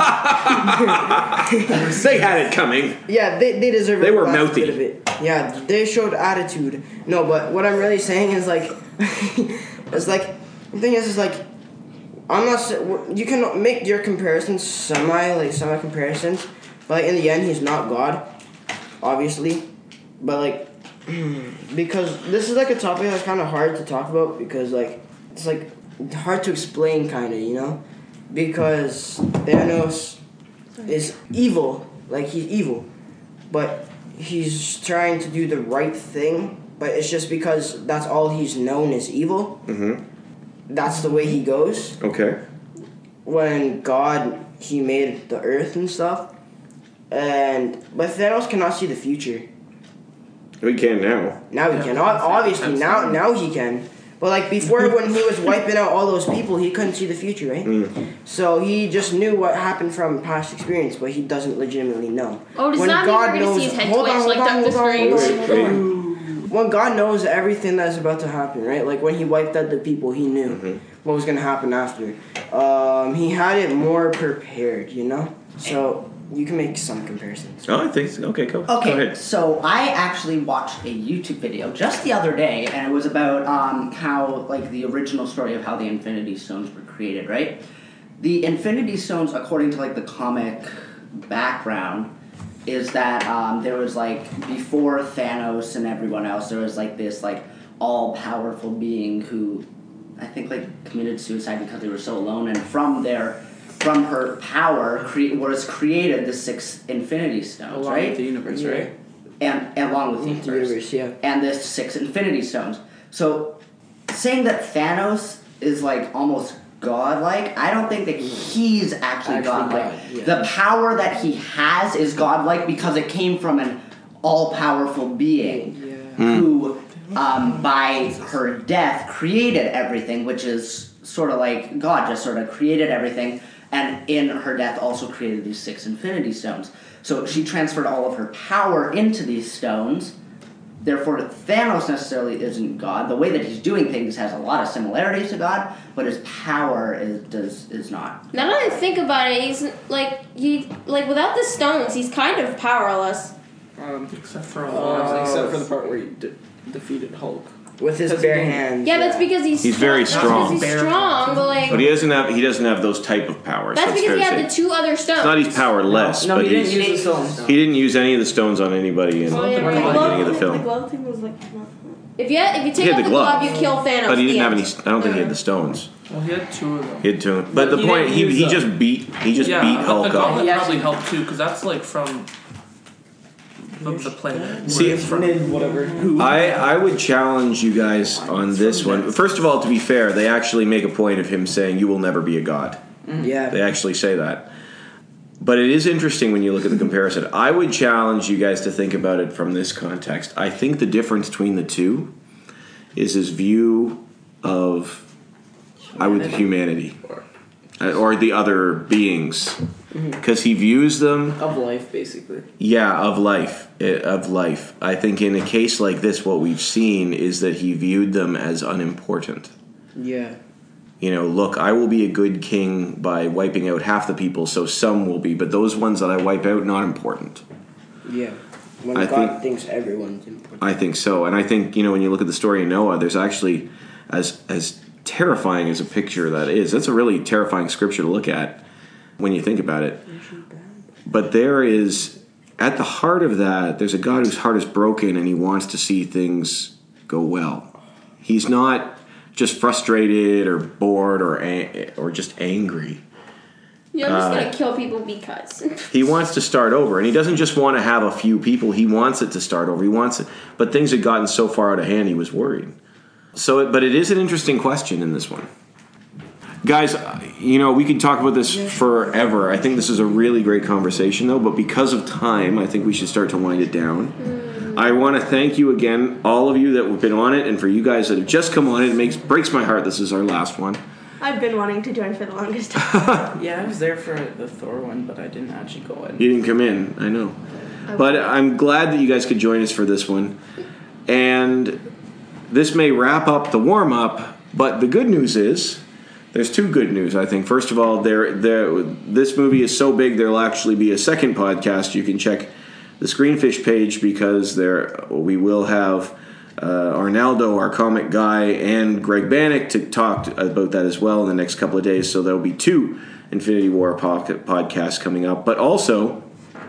They had it coming. yeah, they, they deserve They it. were That's a mouthy. bit of it. Yeah, they showed attitude. No, but what I'm really saying is like, it's like, the thing is, is like, I'm not, s- you can make your comparisons semi, like semi comparisons, but like in the end, he's not God, obviously. But like, because this is like a topic that's kind of hard to talk about because like, it's like hard to explain kind of, you know? Because Thanos is evil, like he's evil, but he's trying to do the right thing, but it's just because that's all he's known is evil. Mm-hmm. That's the way he goes. Okay. When God, he made the earth and stuff, and but Thanos cannot see the future. We can now. Now he can. Ob- Obviously, now now he can. But like before, when he was wiping out all those people, he couldn't see the future, right? Mm. So he just knew what happened from past experience, but he doesn't legitimately know. Oh, does When that mean God we're gonna knows- see his head hold twitch on, like hold on, Doctor hold on, Strange? hold on, hold on. Wait. When God knows everything that's about to happen, right? Like when he wiped out the people, he knew Mhm. what was gonna happen after. Um, he had it more prepared, you know. So you can make some comparisons. Oh, I think so. Okay, go. Go Okay, ahead. so I actually watched a YouTube video just the other day, and it was about um, how, like, the original story of how the Infinity Stones were created, right? The Infinity Stones, according to, like, the comic background, is that um, there was, like, before Thanos and everyone else, there was, like, this, like, all-powerful being who, I think, like, committed suicide because they were so alone, and from their... From her power, cre- was created the six Infinity Stones, Along right? with the universe, Yeah. right? And, and along with the With the universe, universe, yeah. and the six Infinity Stones. So, saying that Thanos is like almost godlike, I don't think that he's actually, Actually godlike. God, yeah. The power that he has is godlike because it came from an all-powerful being who, um, by her death, created everything, which is sort of like God just sort of created everything. And in her death also created these six Infinity Stones. So she transferred all of her power into these stones. Therefore, Thanos necessarily isn't God. The way that he's doing things has a lot of similarities to God, but his power is does is not. Now that I think about it, he's like he like without the stones, he's kind of powerless. Um, Except for a uh, lot. except for the part where he de- defeated Hulk. With his Because he bare didn't- hands. Yeah, that's because he's He's very that's strong. because he's strong, but like But he doesn't have he doesn't have those type of powers. that's That's because fair he to had say. the two other stones. It's not he's powerless, No, but he didn't he's, use the stones. he didn't use any of the stones on anybody in Oh, yeah, the right. beginning of the The film. glove thing was like. Not, If you had, if you take He had out the the glove, glove. you kill Thanos. But he didn't the have end. any. I don't think he had the stones. Well, he had two of them. He had two. But the he point, didn't he, use he them. just beat. He just yeah, beat but Hulk the up. gauntlet Yes. probably helped too, because that's like from the, the planet. See, where it's from. whatever. I, I would challenge you guys on this one. First of all, to be fair, they actually make a point of him saying, "You will never be a god." Yeah. They actually say that. But it is interesting when you look at the comparison. I would challenge you guys to think about it from this context. I think the difference between the two is his view of, I would humanity, Uh, or the other beings, because he views them. Of life, basically. Yeah, of life, eh, of life. I think in a case like this, what we've seen is that he viewed them as unimportant. Yeah. You know, look, I will be a good king by wiping out half the people, so some will be, but those ones that I wipe out, not important. Yeah. When I God think- thinks everyone's important. I think so, and I think, you know, when you look at the story of Noah, there's actually, as as terrifying as a picture that is, that's a really terrifying scripture to look at when you think about it. But there is, at the heart of that, there's a God whose heart is broken and he wants to see things go well. He's not just frustrated or bored or a- or just angry. You're just Uh, gonna kill people because. He wants to start over, and he doesn't just want to have a few people. He wants it to start over. He wants it, but things had gotten so far out of hand, he was worried. So, it, but it is an interesting question in this one, guys. You know, we could talk about this forever. I think this is a really great conversation, though. But because of time, I think we should start to wind it down. I want to thank you again, all of you that have been on it, and for you guys that have just come on it. It makes breaks my heart. This is our last one. I've been wanting to join for the longest time. Yeah, I was there for the Thor one, but I didn't actually go in. You didn't come in, I know. But I'm glad that you guys could join us for this one. And this may wrap up the warm-up, but the good news is, there's two good news, I think. First of all, there, there, this movie is so big, there'll actually be a second podcast. You can check the Screenfish page, because there we will have uh, Arnaldo, our comic guy, and Greg Bannock to talk about that as well in the next couple of days. So there'll be two Infinity War podcasts coming up. But also,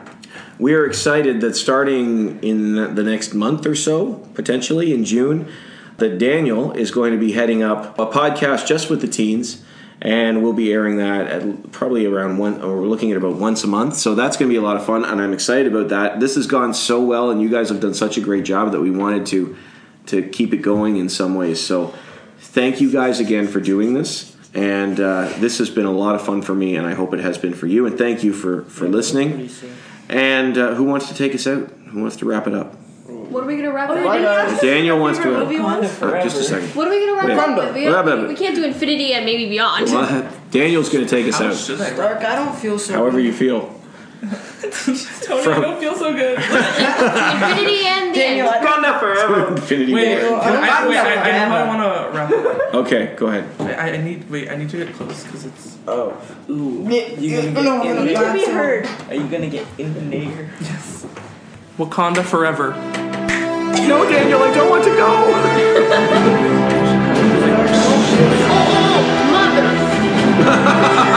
we are excited that starting in the next month or so, potentially in June, that Daniel is going to be heading up a podcast just with the teens, and we'll be airing that at probably around one, or we're looking at about once a month. So that's going to be a lot of fun, and I'm excited about that. This has gone so well, and you guys have done such a great job that we wanted to to keep it going in some ways. So thank you guys again for doing this. And uh, this has been a lot of fun for me, and I hope it has been for you. And thank you for, for listening. And uh, who wants to take us out? Who wants to wrap it up? What are we gonna wrap Oh, it did up? you ask us Daniel what wants favorite to. movie was? Uh, just a second. What are we gonna wrap Wait. up with? We, Wrap up. we can't do Infinity and maybe Beyond. Well, Daniel's going to take us out. Stark, I don't feel so However good. you feel. Tony, From- I don't feel so good. Infinity and the Daniel, end. I don't forever. Infinity Wait, War. can I, wait, I, I know how I Forever. want to wrap it up. Okay, go ahead. I, I need, wait, I need to get close because it's. Oh. Ooh. Yeah, You gonna get no, in no, You need there? to be heard. Are you gonna get in the nigger? Yes. Wakanda forever. No, Daniel, I don't want to go. Oh, mother.